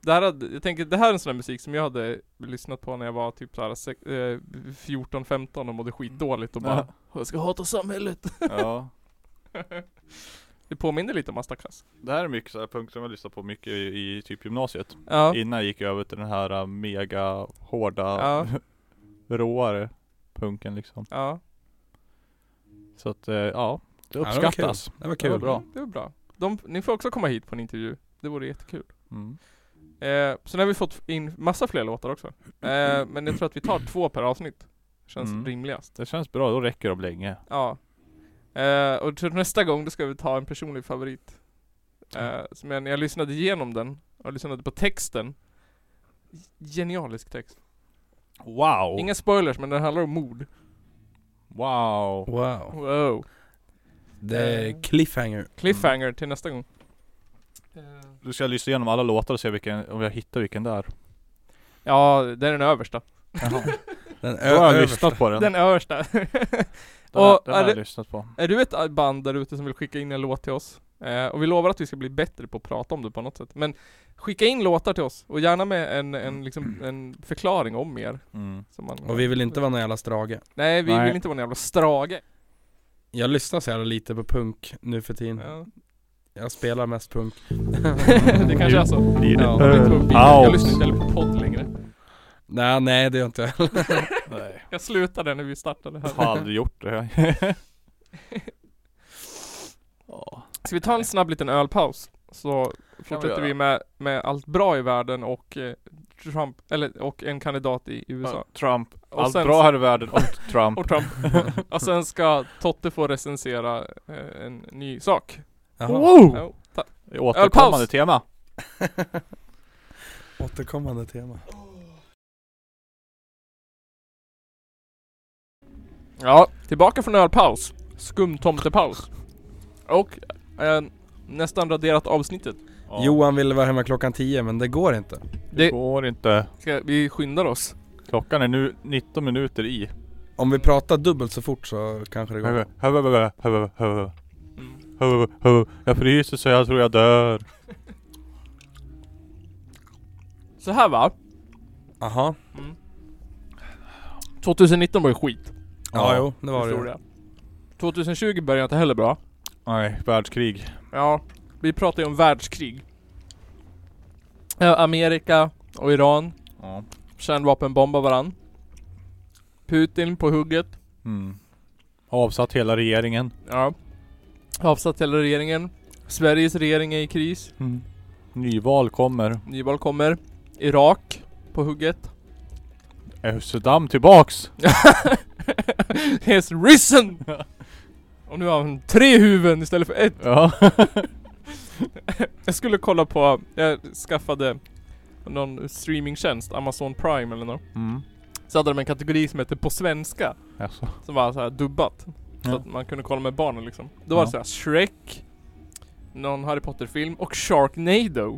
det här hade, jag tänker det här är en sån här musik som jag hade lyssnat på när jag var typ så här sex, eh, fjorton femton och mådde skitdåligt och bara Ja. jag ska hata samhället. Ja. Det påminner lite om Masterclass. Det här är mycket så här punkter som jag lyssnar på mycket i, i typ gymnasiet. Ja. Innan jag gick över till den här uh, mega hårda Ja. råare punken liksom. Ja. Så att uh, ja, det Ja, det var uppskattas. kul. Det var Det kul. var bra. Det var bra. De, ni får också komma hit på en intervju. Det vore jättekul. Mm. Eh, sen har vi fått in massa fler låtar också. Eh, men jag tror att vi tar två per avsnitt. Känns Mm. rimligast. Det känns bra, då räcker de länge. Ja. Eh, och till nästa gång då ska vi ta en personlig favorit. Eh, som jag, när jag lyssnade igenom den och lyssnade på texten. Genialisk text. Wow! Inga spoilers, men den handlar om mord. Wow! Wow. Wow. Det är Eh. cliffhanger. Cliffhanger till nästa gång. Du ska lyssna igenom alla låtar och se vilken, om jag hittar vilken där. Ja, det är den översta. Jaha. Den Då har jag ö- lyssnat på den. Den översta. Den, och den är har jag det- lyssnat på. Är du ett band där ute som vill skicka in en låt till oss? Eh, och vi lovar att vi ska bli bättre på att prata om det på något sätt. Men skicka in låtar till oss och gärna med en, en, liksom, en förklaring om er. Mm. Som man, Och vi vill inte vara någon jävla strage. Nej, vi Nej. vill inte vara en jävla strage. Jag lyssnar så jävla lite på punk nu för tiden. Ja. Jag spelar mest punk. Det kanske är så. Blir det Ja. Jag, vet inte vad vi- paus? jag lyssnar inte heller på podd längre. Nej, nej det gör inte jag. Nej, Jag slutade när vi startade jag har här. aldrig gjort det. Ja. Ska vi ta en snabb liten ölpaus? Så fortsätter göra. vi med, med allt bra i världen och eh, Trump, eller och en kandidat i U S A. Trump. Och Allt sen- bra här i världen och Trump. Och Trump. Och sen ska Totte få recensera eh, en ny sak. Jaha. Wow! Jo, ta- Återkommande Ölpaus. tema. Återkommande tema. Ja, tillbaka från ölpaus. Skumtomtepaus. Och eh, nästan raderat avsnittet. Ja. Johan ville vara hemma klockan tio men det går inte. Det Det, går inte. ska, vi skyndar oss. Klockan är nu nitton minuter i. Om vi pratar dubbelt så fort så kanske det går. Mm. Jag fryser så jag tror jag dör. Så här va? Aha. Mm. tjugonitton var ju skit. Ja, jo, det var Jag tror det. det. tjugotjugo började inte heller bra. Nej, världskrig. Ja, vi pratar ju om världskrig. Ja, Amerika och Iran Ja. kärnvapenbombar varann. Putin på hugget. Mm. Avsatt hela regeringen. Ja. Avsatt hela regeringen. Sveriges regering är i kris. Mm. Nyval kommer. Nyval kommer. Irak på hugget. Är Saddam tillbaks? Has risen! Och nu har han tre huvuden istället för ett. Ja. Jag skulle kolla på, jag skaffade någon streamingtjänst, Amazon Prime eller något. Mm. Så hade de en kategori som heter på svenska. Alltså. Som var så här dubbat. Så Ja. att man kunde kolla med barnen liksom. Då var Ja. det så här Shrek, någon Harry Potter film och Sharknado.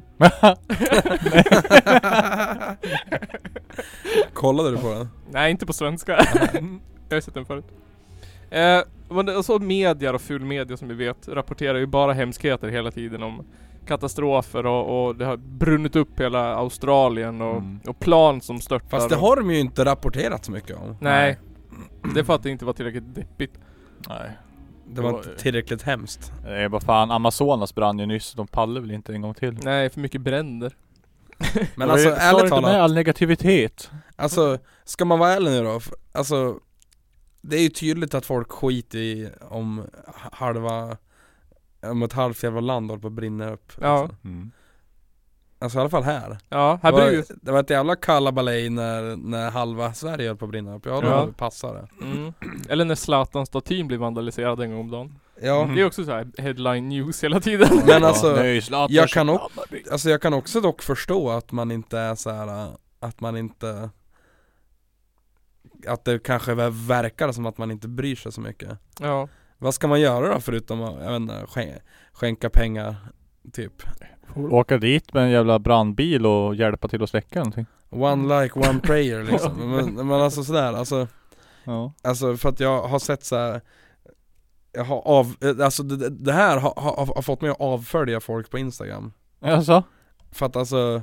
Kollade du på den? Nej, inte på svenska. Jag har sett den förut. Eh, men det- och så medier och full media som vi vet rapporterar ju bara hemskheter hela tiden om katastrofer och, och det har brunnit upp hela Australien och, Mm. och plan som störtar. Fast det och- har de ju inte rapporterat så mycket om. Nej. Det är för att det inte var tillräckligt deppigt. Nej. Det var Då- inte tillräckligt hemskt. Det är bara fan, Amazonas brann ju nyss. De pallar väl inte en gång till. Nej, för mycket bränder. Men alltså ärligt med talat, all negativitet. alltså ska man vara ärlig nu då? F- Alltså det är ju tydligt att folk skiter i om halva, om ett halvt jävla land håller på att brinna upp. Ja. Liksom. Mm. Alltså i alla fall här. Ja, här det, blir ju... var, det var ett jävla kalabalej när, när halva Sverige höll på att brinna upp. Ja, då Ja. passar det. Mm. Eller när Zlatan-statyn blir vandaliserad en gång om dagen. Ja, Mm. Det är också så här headline news hela tiden. men alltså nej, Zlatan jag kan köper också- Hammarby. Alltså jag kan också dock förstå att man inte är så här, äh, att man inte, att det kanske ver- verkar som att man inte bryr sig så mycket. Ja. Vad ska man göra då förutom att, jag vet inte, skän- skänka pengar typ? Åka dit med en jävla brandbil och hjälpa till att släcka någonting. One like, one prayer liksom. men, men alltså sådär, alltså, Ja. alltså för att jag har sett så här. Jag har av, alltså det, det här har, har, har fått mig att avfölja folk på Instagram. Alltså? För att alltså,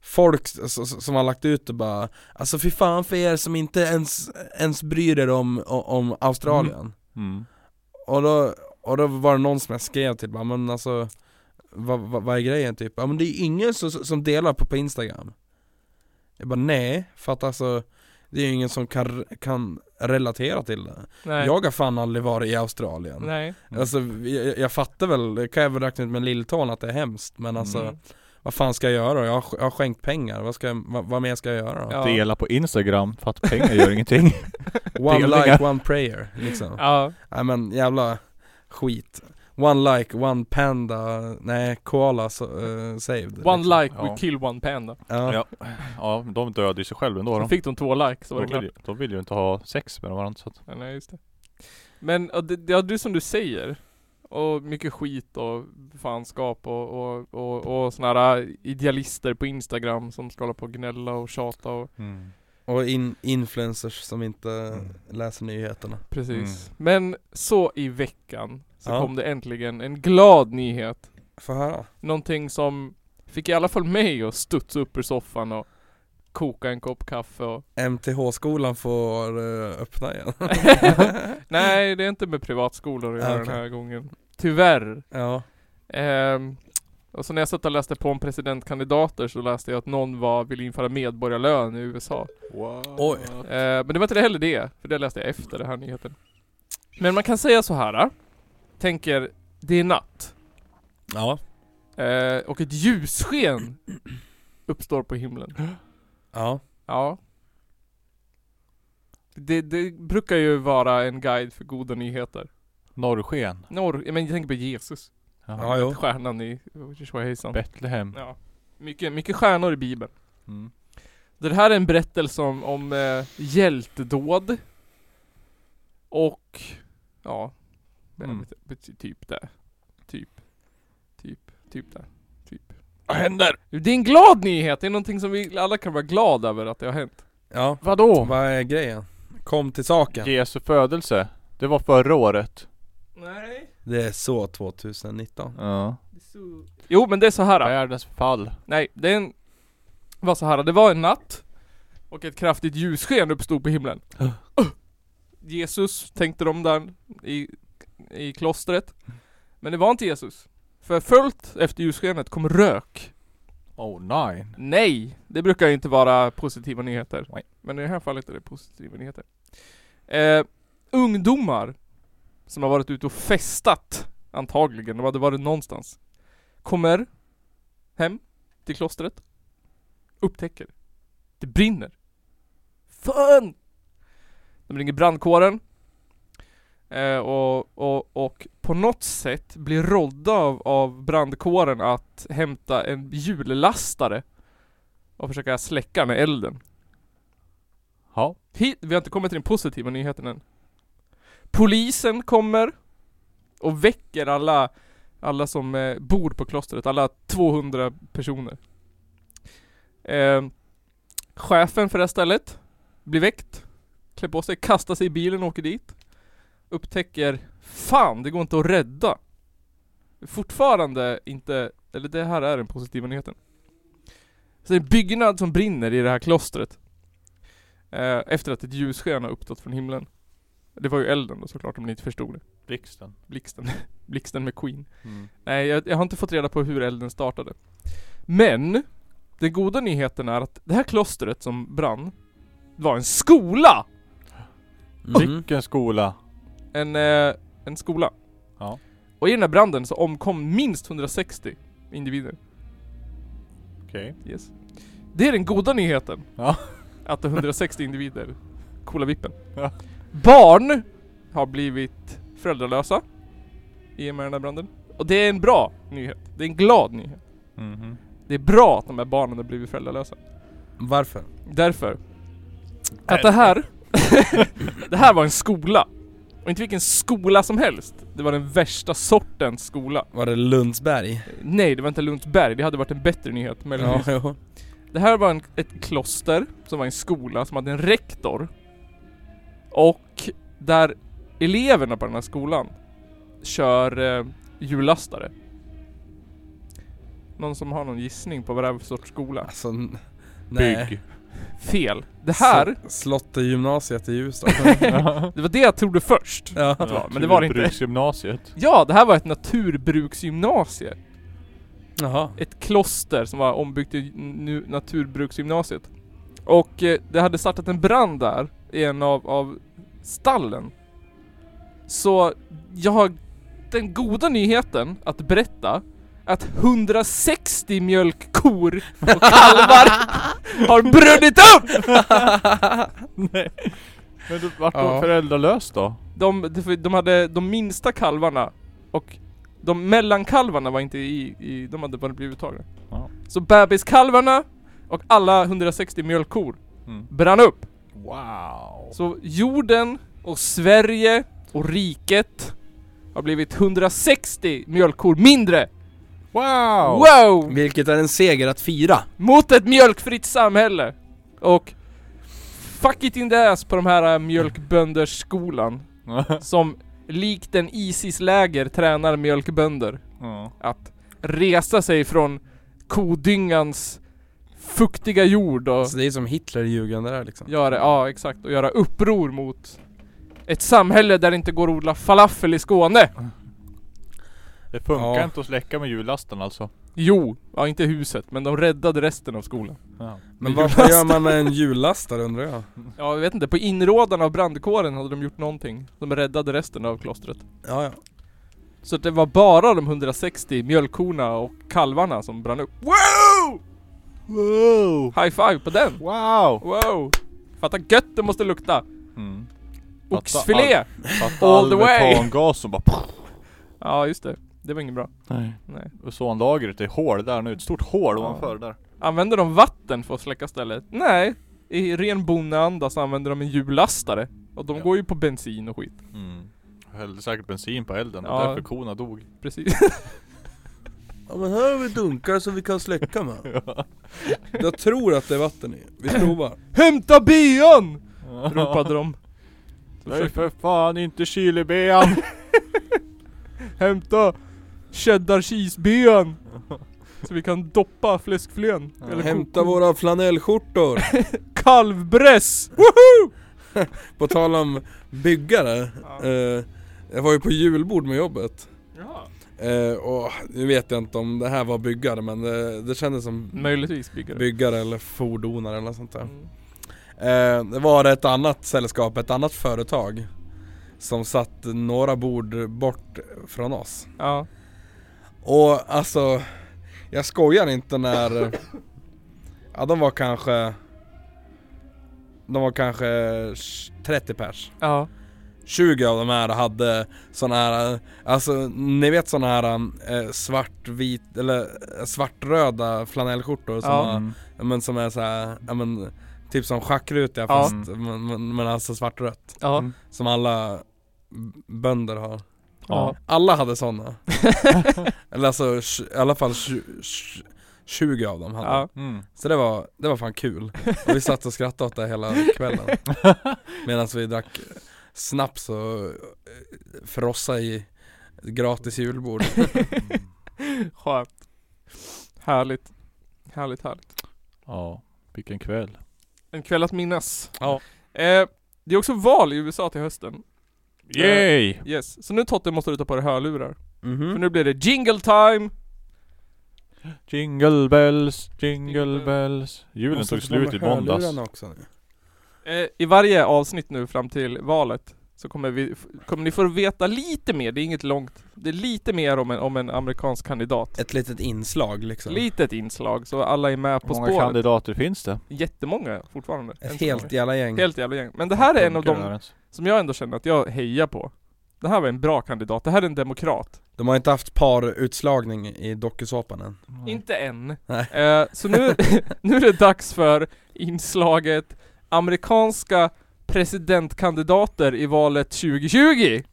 folk s- som har lagt ut det bara, alltså fy fan för er som inte ens, ens bryr er om, om Australien. Mm. Och då, och då var det någon som jag skrev till bara, men alltså vad, vad, vad är grejen typ? Ja men det är ingen som, som delar på, på Instagram. Jag bara nej, för att alltså det är ju ingen som kan, kan relatera till det. Nej. Jag har fan aldrig varit i Australien. Nej. Alltså jag, jag fattar väl, det kan jag väl räkna ut med lilltån att det är hemskt. Men alltså Mm. vad fan ska jag göra? Jag har, jag har skänkt pengar, vad, ska jag, vad, vad mer ska jag göra då? Ja. Dela på Instagram för att pengar gör ingenting. One delningar. like, one prayer liksom. Ja. Nej men jävla skit. One like, one panda, nej koala so, uh, saved. One liksom. like, we Ja. kill one panda. Ja. Ja. Ja, de dödade ju sig själva ändå. Så De, fick de två likes så var det de, vill, klart. ju- de vill ju inte ha sex med varandra så att, Ja, nej, just det. Men ja, det, ja, det är som du säger. Och mycket skit och fanskap och, och, och, och såna här idealister på Instagram som ska hålla på och gnälla och tjata och Och in, influencers som inte Mm. läser nyheterna. precis. Mm. Men så i veckan så Ja. kom det äntligen en glad nyhet. Få höra. Någonting som fick i alla fall mig att studsa upp ur soffan och koka en kopp kaffe och M T H-skolan får uh, öppna igen. nej, det är inte med privatskolor att göra Ah, okej. den här gången. Tyvärr. Ja. Ehm, och så när jag satt och läste på om presidentkandidater så läste jag att någon var vill införa medborgarlön i U S A. wow. Oj. Ehm, men det var inte det heller det, för det läste jag efter den här nyheten. Men man kan säga så här. Tänker, det är natt. Ja. Ehm, och ett ljussken uppstår på himlen. Ja. Ja. Det, det brukar ju vara en guide för goda nyheter. Norrsken. Norr, men jag tänker på Jesus. Ja, jo. Stjärnan i Tjoahejsan. Betlehem. Ja. Mycket, mycket stjärnor i Bibeln. Mm. Det här är en berättelse om, om eh, hjältedåd. Och ja, det är Mm. lite- lite typ det. Typ. Typ. Typ det. Typ. Vad händer? Det är en glad nyhet. Det är någonting som vi alla kan vara glada över att det har hänt. Ja. Vadå? Vad är grejen? Kom till saken. Jesu födelse. Det var förra året. Nej. Det är så tjugonitton. Ja. Jo, men det är så här. Världens fall. Nej, det är en, var så här. Det var en natt och ett kraftigt ljussken uppstod på himlen. Jesus tänkte de där i, i klostret. Men det var inte Jesus. För följt efter ljusskenet kom rök. Oh nej. Nej, det brukar ju inte vara positiva nyheter. Nej. Men i det här fallet är det positiva nyheter. Eh, ungdomar som har varit ute och festat, antagligen, de hade varit någonstans, kommer hem till klostret, upptäcker det brinner. Fan! De ringer brandkåren eh, och, och, och på något sätt blir rådda av, av brandkåren att hämta en hjullastare och försöka släcka den här elden. Ja. Hit, vi har inte kommit till den positiva nyheten än. Polisen kommer och väcker alla alla som eh, bor på klostret, alla tvåhundra personer. Eh, chefen för det här stället blir väckt, klär på sig, kastar sig i bilen och åker dit. Upptäcker, fan, det går inte att rädda. Fortfarande inte, eller det här är den positiva nyheten. Så det är en byggnad som brinner i det här klostret. Eh, efter att ett ljussken har uppstått från himlen. Det var ju elden då såklart, om ni inte förstod det. Blixten. Blixten. Blixten med Queen. Mm. Nej, jag, jag har inte fått reda på hur elden startade. Men den goda nyheten är att det här klostret som brann var en skola! Mm. Vilken skola? En, eh, en skola. Ja. Och i den här branden så omkom minst hundrasextio individer. Okej. Yes. Det är den goda nyheten. Ja. Att det är hundrasextio individer. Coola vippen. Ja. Barn har blivit föräldralösa i och med den här branden. Och det är en bra nyhet. Det är en glad nyhet. Mhm. Det är bra att de här barnen har blivit föräldralösa. Varför? Därför att det här det här var en skola. Och inte vilken skola som helst. Det var den värsta sortens skola. Var det Lundsberg? Nej, det var inte Lundsberg. Det hade varit en bättre nyhet. Ja, möjligtvis. jo. Det här var en, ett kloster som var en skola som hade en rektor. Och där eleverna på den här skolan kör eh, hjullastare. Någon som har någon gissning på vad det är för sorts skola? Alltså, n- nej. Bygg. Fel. Det här, Slottegymnasiet i Ljusdal. det var det jag trodde först. Ja. Ja, men det var det inte. Naturbruksgymnasiet. Ja, det här var ett naturbruksgymnasie. Jaha. Ett kloster som var ombyggt till nu naturbruksgymnasiet. Och eh, det hade startat en brand där i en av, av stallen. Så jag har den goda nyheten att berätta att hundrasextio mjölkkor och kalvar har brunnit upp! Nej. Men du, vart Ja. de föräldralös då? De, de, de hade de minsta kalvarna och de mellankalvarna var inte i, i de hade bara blivit uttagna. Ja. Så bebiskalvarna och alla hundrasextio mjölkkor Mm. brann upp. Wow. Så jorden och Sverige och riket har blivit hundrasextio mjölkkor mindre. Wow! Wow! Vilket är en seger att fira. Mot ett mjölkfritt samhälle. Och fuck it in the ass på de här mjölkböndersskolan som likt en ISIS-läger tränar mjölkbönder Ja. att resa sig från kodyngans fuktiga jord och Så det är som Hitler-ljugen där liksom. göra, ja exakt, och göra uppror mot ett samhälle där det inte går att odla falafel i Skåne. Det funkar Ja. inte att släcka med hjullasten alltså. Jo, ja inte huset, men de räddade resten av skolan. Ja. Men varför gör man med en hjullastare undrar jag? Ja, jag vet inte, på inrådan av brandkåren hade de gjort någonting. De räddade resten av klostret. Ja, ja. Så det var bara de hundrasextio mjölkkorna och kalvarna som brann upp. Wow! Wow! High five på den! Wow! Wow! Fatta gött det måste lukta! Mm. Oxfilé! Fatta All all the way. metangas som bara... Ja just det, det var inget bra. Nej. Nej. Ozonlagret är hål där nu, ett stort hål Ja. ovanför där. Använder de vatten för att släcka stället? Nej. I ren bondeanda så använder de en hjullastare. Och de Ja. går ju på bensin och skit. Mm. Hällde säkert bensin på elden, Ja. därför korna dog. Precis. Ja men här har vi dunkar som vi kan släcka med. Jag tror att det är vatten i. Vi provar. Hämta bean! Ropade de. Så Nej försökte- för fan inte chilibean! Hämta cheddar cheesebean! Så vi kan doppa fläskfilén. Ja. Eller Hämta koko- våra flanellskjortor. kalvbräss! Woho! På tal om byggare. Ja. Eh, jag var ju på julbord med jobbet. Ja. Eh, och nu vet jag inte om det här var byggare, men det, det kändes som Möjligtvis byggare. byggare eller fordonare eller något sånt där. Mm. Eh, det var ett annat sällskap, ett annat företag som satt några bord bort från oss. Ja. Och alltså, jag skojar inte när... Ja, de var kanske... De var kanske trettio pers. Ja. tjugo av de här hade såna här, alltså ni vet såna här eh, svartvit eller eh, svartröda flanellskjortor som, Ja. har, Mm. ja, men som är så här, ja, men typ som schackrutiga Ja. fast men, men, men alltså svartrött Ja. Mm. som alla b- bönder har. Ja. Alla hade såna. Eller alltså tj- i alla fall tj- tj- tjugo av dem hade. Ja. Mm. Så det var, det var fan kul. Och vi satt och skrattade åt det hela kvällen. Medan vi drack snaps och eh, frossa i gratis julbord. Skönt. Härligt. Härligt, härligt. Ja, vilken kväll. En kväll att minnas. Ja. Eh, det är också val i U S A till hösten. Yay! Yes. Så nu Totte måste du ta på dig hörlurar. För Mhm. nu blir det jingle time. Jingle bells, jingle Jingle bells. Julen Måste tog få med slut i måndags. hörlurarna också nu. Eh, I varje avsnitt nu fram till valet så kommer, vi, kommer ni få veta lite mer. Det är inget långt. Det är lite mer om en, om en amerikansk kandidat. Ett litet inslag liksom. Litet inslag så alla är med på Hur många spåret. kandidater finns det? Jättemånga fortfarande. Än Ett så helt länge. jävla gäng. Helt jävla gäng. Men det här är en av Funkar det de här ens? som jag ändå känner att jag hejar på. Det här var en bra kandidat. Det här är en demokrat. De har inte haft parutslagning i dokusåpan än. Mm. Inte än. Nej. Eh, så nu, nu är det dags för inslaget amerikanska presidentkandidater i valet tjugo tjugo.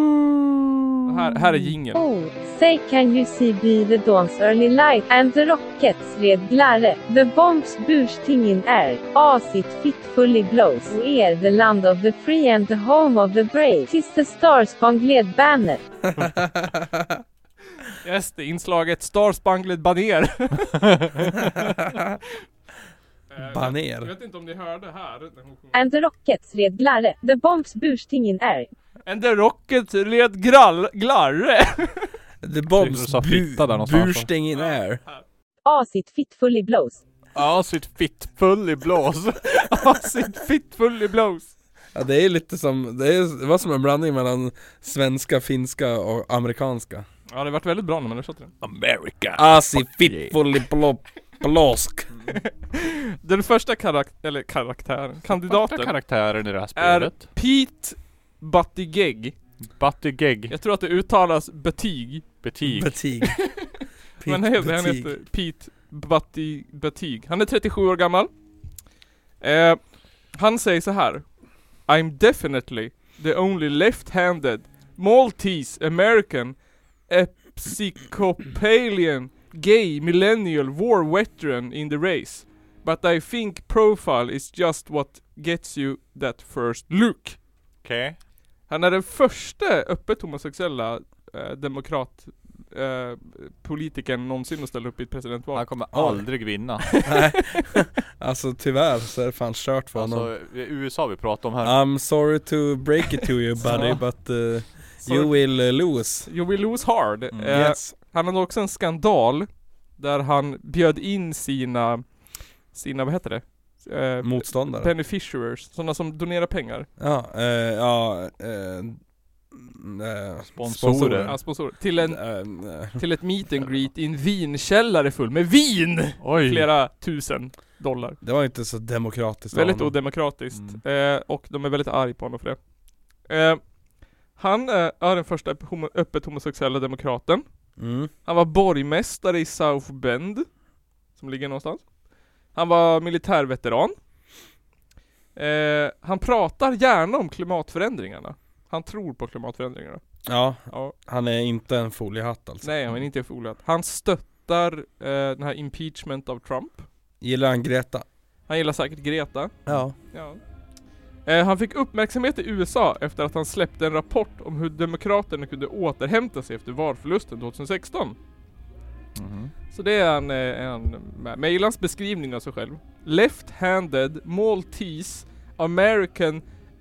Och Här, här är jingeln. Oh, say can you see by the dawn's early light and the rockets red glare, the bombs bursting in air, as it fitfully blows, we're the land of the free and the home of the brave, tis the star-spangled banner. Just det, inslaget Star Spangled Banner. Baner. Jag vet inte om ni hörde här. när hon sjunger. And the Rockets red glare. The bombs bursting in air. And the Rockets led grall, glarre. The bombs Du sa fitta där bu- någonstans. bursting in air. Acid fitfully blows. Ja, sitt fitt full i blås. Acid fitful i blows. Ja, det är lite som, det, är, det var som en blandning mellan svenska, finska och amerikanska. Ja, det har varit väldigt bra när man översatte den. America. Asi fitfully blåsk. Den första karak- eller karaktären, kandidaten, Första karaktären i det här är spelet. Pete Buttigieg. Buttigieg. Jag tror att det uttalas betyg. Betyg. Betyg. Men han heter, han heter Pete Butti, Buttigieg. Han är trettiosju år gammal. Eh, han säger så här: I'm definitely the only left-handed Maltese American Episcopalian gay millennial war veteran in the race. But I think profile is just what gets you that first look. Okej. Okay. Han är den första öppet homosexuella eh, demokrat eh, politikern någonsin att ställa upp i ett presidentval. Han kommer aldrig vinna. Nej. Alltså tyvärr så är det fan kört för honom. Alltså U S A vi pratar om här. I'm sorry to break it to you buddy, but uh, you will uh, lose. You will lose hard. Mm. Eh, Yes. Han hade också en skandal där han bjöd in sina, sina vad heter det? Eh, Motståndare. beneficiaries, sådana som donerar pengar. Ja, eh, ja eh, eh, Sponsorer. Ja, sponsorer. Till, en, Eh, eh, till ett meet and greet i en vinkällare full med vin! Oj. Flera tusen dollar. Det var inte så demokratiskt av Väldigt honom. odemokratiskt. Mm. Eh, och de är väldigt arg på honom för det. Eh, han eh, är den första homo- öppet homosexuella demokraten. Mm. Han var borgmästare i South Bend, som ligger någonstans. Han var militärveteran. Eh, han pratar gärna om klimatförändringarna. Han tror på klimatförändringarna. Ja, Ja. han är inte en foliehatt alltså. Nej, han är inte förordat. Han stöttar eh, den här impeachment av Trump. Gillar han Greta? Han gillar säkert Greta. Ja. Ja. Eh, han fick uppmärksamhet i U S A efter att han släppte en rapport om hur demokraterna kunde återhämta sig efter valförlusten tjugohundrasexton. Mhm. Så det är en, eh, en med. Men jag gillar hans beskrivning av sig själv. Left-handed, Maltese, American,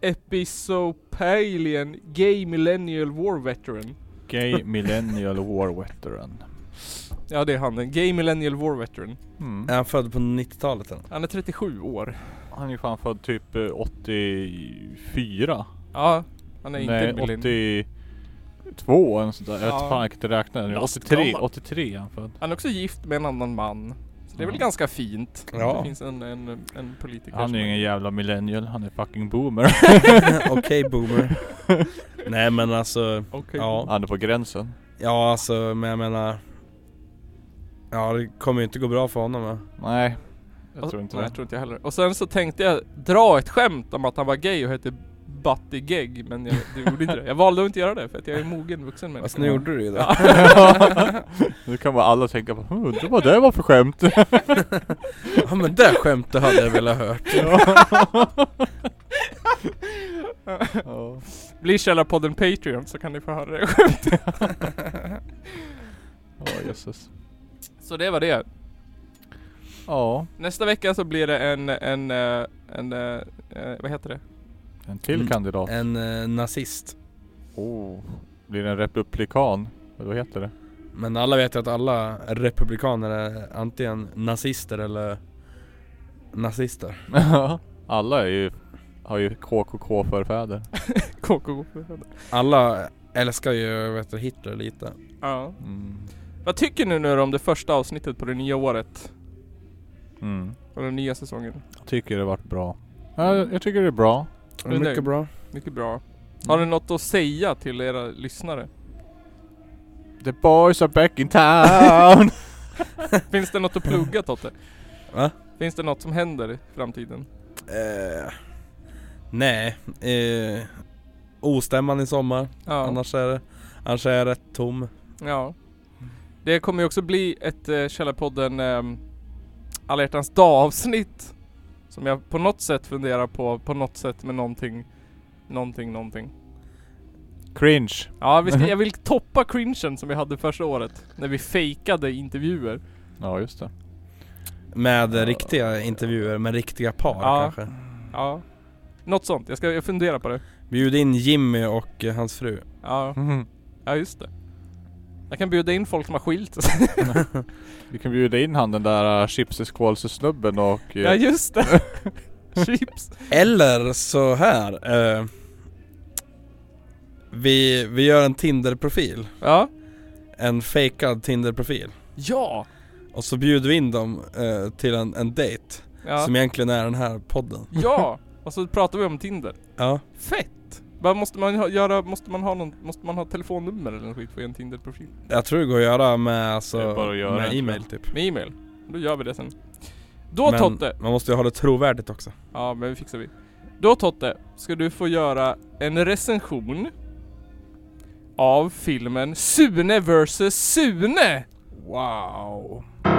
Episcopalian, gay millennial war veteran. Gay millennial war veteran. Ja, det är han, en gay millennial war veteran. Mm. Är han född på nittiotalet eller? Han är trettiosju år. Han är ju fan född typ eh, åttiofyra. Ja, han är inte Nej, en millennial. åttiotvå eller sånt där. Jag vet Ja. fan jag kan inte räkna nu. Lastgammal. åttiotre, åttiotre är han född. Han är också gift med en annan man. Så det är väl Ja. ganska fint. Ja. Det finns en, en, en politiker Han som är ju ingen jävla millennial, han är fucking boomer. Okej boomer. Nej men alltså, Okej. ja. Han är på gränsen. Ja alltså, men jag menar, ja det kommer ju inte gå bra för honom va? Nej, jag Och- tror inte nej, det. jag tror inte jag heller. Och sen så tänkte jag dra ett skämt om att han var gay och hette Buttigieg, men jag, jag gjorde inte det. Jag valde att inte göra det för att jag är mogen vuxen människa. Fast nu gjorde du ju det. Ja. Nu kan bara alla tänka på, undrar vad det var för skämt. Ja men det skämtet hade jag velat hört. Ja. Blir Källarpodden Patreon så kan ni få höra det skämtet. Ja, jösses. Så det var det. Ja, Nästa vecka så blir det en, en, en, en, en vad heter det? en till Mm. kandidat. En eh, nazist. Oh. Blir det en republikan? Vad heter det? Men alla vet ju att alla republikaner är antingen nazister eller nazister. Alla är ju, har ju K K K-förfäder. K K K. Alla älskar ju vet du, Hitler lite. Ja. Mm. Vad tycker ni nu om det första avsnittet på det nya året? Mm. Och den nya säsongen? Jag tycker det har varit bra. Ja, jag tycker det är bra. Det är mycket bra. Mycket bra. Har ni något att säga till era lyssnare? The boys are back in town. Finns det något att plugga, Totte? Va? Finns det något som händer i framtiden? Eh, nej. Eh, ostämman i sommar. Ja. Annars är det annars är jag rätt tom. Ja. Det kommer ju också bli ett eh, Källarpodden eh, Alla hjärtans dag-avsnitt. Som jag på något sätt funderar på, på något sätt med någonting, någonting, någonting. Cringe. Ja, vi ska, jag vill toppa cringen som vi hade första året. När vi fejkade intervjuer. Ja, just det. Med uh. riktiga intervjuer, med riktiga par ja. kanske. Ja, något sånt. Jag ska jag fundera på det. Bjud in Jimmy och uh, hans fru. Ja, Mm. ja just det. Jag kan bjuda in folk som har skilt. Vi kan bjuda in han den där uh, chipseskålsesnubben och... Uh, ja, just det. Chips. Eller så här. Uh, vi, vi gör en Tinder-profil. Ja. En fejkad Tinder-profil. Ja. Och så bjuder vi in dem uh, till en, en date. Ja. Som egentligen är den här podden. Ja. Och så pratar vi om Tinder. Ja. Fett. Vad måste man ha, göra? Måste man ha någon, måste man ha telefonnummer eller något skit för en Tinder-profil? Jag tror det går att göra med, alltså, Det är bara att göra med det, e-mail typ. Med e-mail. Då gör vi det sen. Då Men Totte. man måste ju ha det trovärdigt också. Ja, men vi fixar vi. Då Totte, ska du få göra en recension av filmen Sune versus Sune. Wow.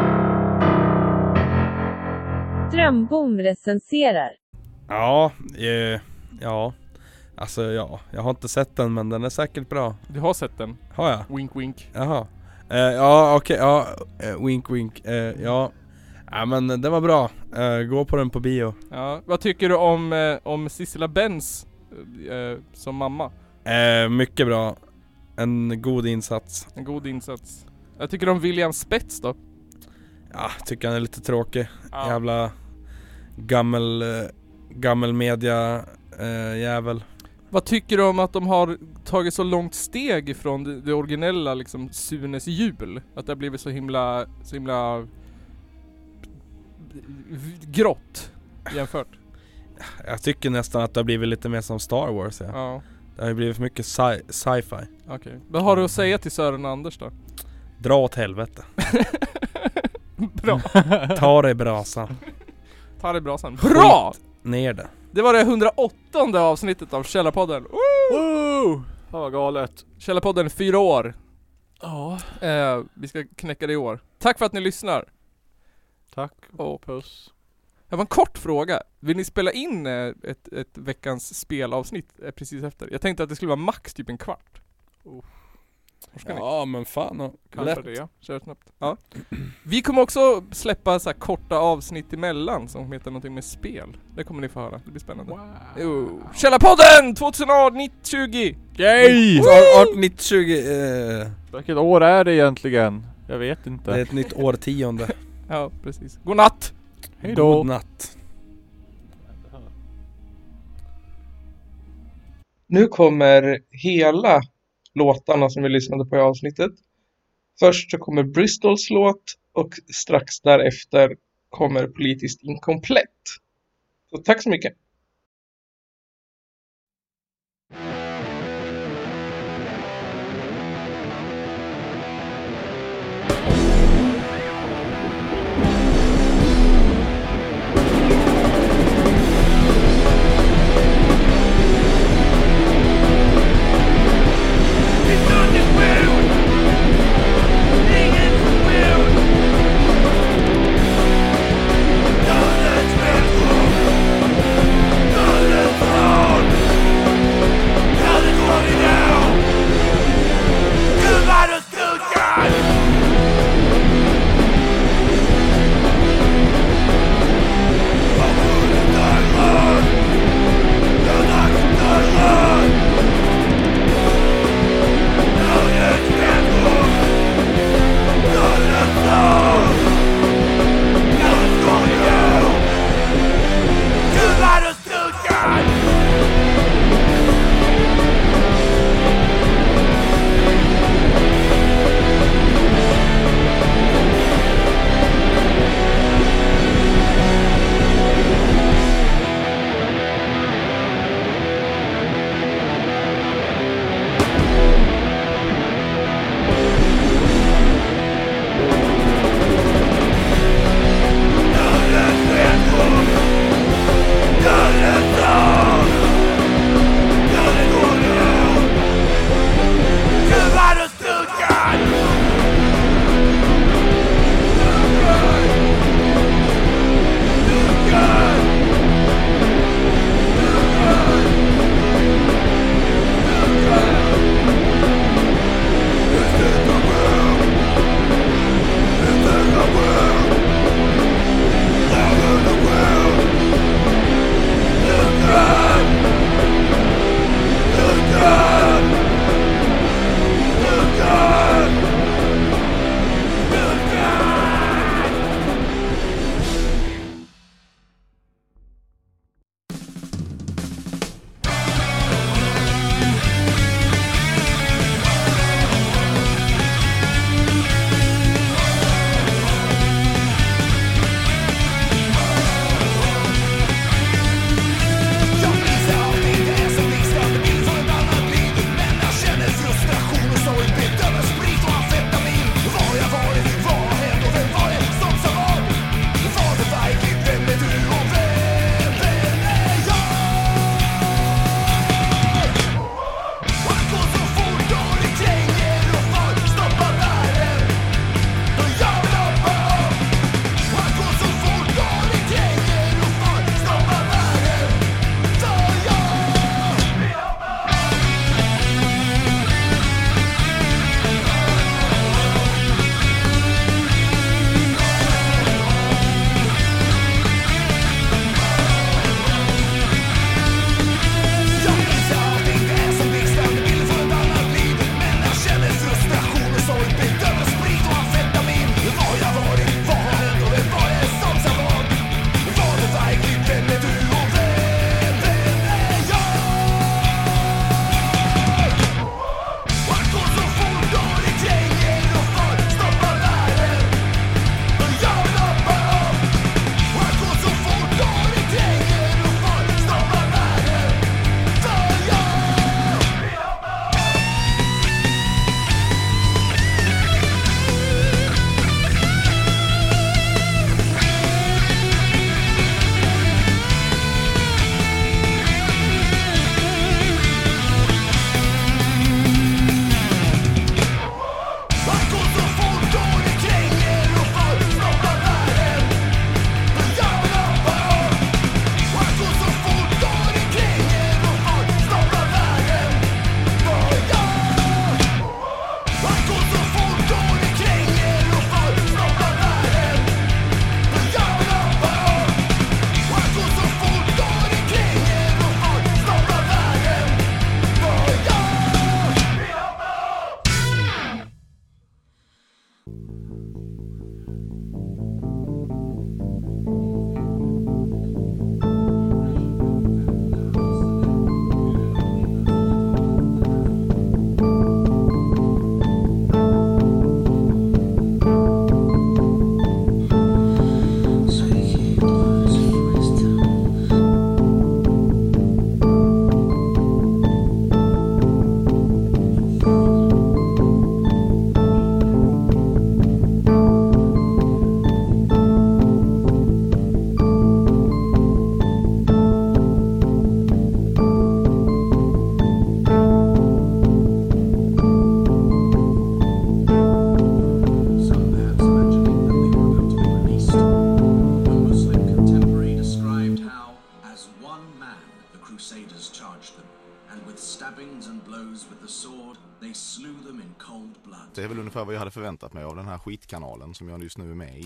Strömbom recenserar. Ja, eh, ja. Alltså ja, jag har inte sett den men den är säkert bra. Du har sett den? Har jag? Wink wink. Jaha. Eh, ja okej, okay, ja. Eh, wink wink. Eh, ja. Ja men den var bra. Eh, gå på den på bio. Ja, vad tycker du om, eh, om Sissela Benz eh, som mamma? Eh, mycket bra. En god insats. En god insats. Jag tycker om William Spets då. Ja, tycker han är lite tråkig. Ja. Jävla gammel, eh, gammel media eh, jävel. Vad tycker du om att de har tagit så långt steg ifrån det, det originella liksom Sunes jul? Att det har blivit så himla, så himla grått jämfört. Jag tycker nästan att det har blivit lite mer som Star Wars. Ja. Ja, Det har ju blivit för mycket sci- sci-fi. okej. Okay. Vad har du att säga till Sören och Anders då? Dra åt helvete. Bra. Ta det i brasan. Ta det bra sen. Bra! Ner det. Det var det hundraåttonde avsnittet av Källarpodden. Woo! Woo! Det var galet. Källarpodden fyra år. Ja. Eh, vi ska knäcka det i år. Tack för att ni lyssnar. Tack och puss. Det var en kort fråga. Vill ni spela in eh, ett, ett veckans spelavsnitt eh, precis efter? Jag tänkte att det skulle vara max typ en kvart. Oh. Ja men fan och Kanske det. Kör snabbt. Ja. Vi kommer också släppa så här korta avsnitt emellan som heter någonting med spel. Det kommer ni få höra. Det blir spännande. Wow. Jo. Källarpodden tjugoarton tjugo. Yay! arton nitton tjugo eh, Vilket år är det egentligen? Jag vet inte. det är ett nytt årtionde. Ja, precis. God natt. Hej då. God natt. Nu kommer hela låtarna som vi lyssnade på i avsnittet. Först så kommer Bristols låt och strax därefter kommer Politiskt inkomplett. Så tack så mycket. Don't let me go. and with stabbings and blows with the sword, they slew them in cold blood. Det är väl ungefär vad jag hade förväntat mig av den här skitkanalen som jag just nu är med i.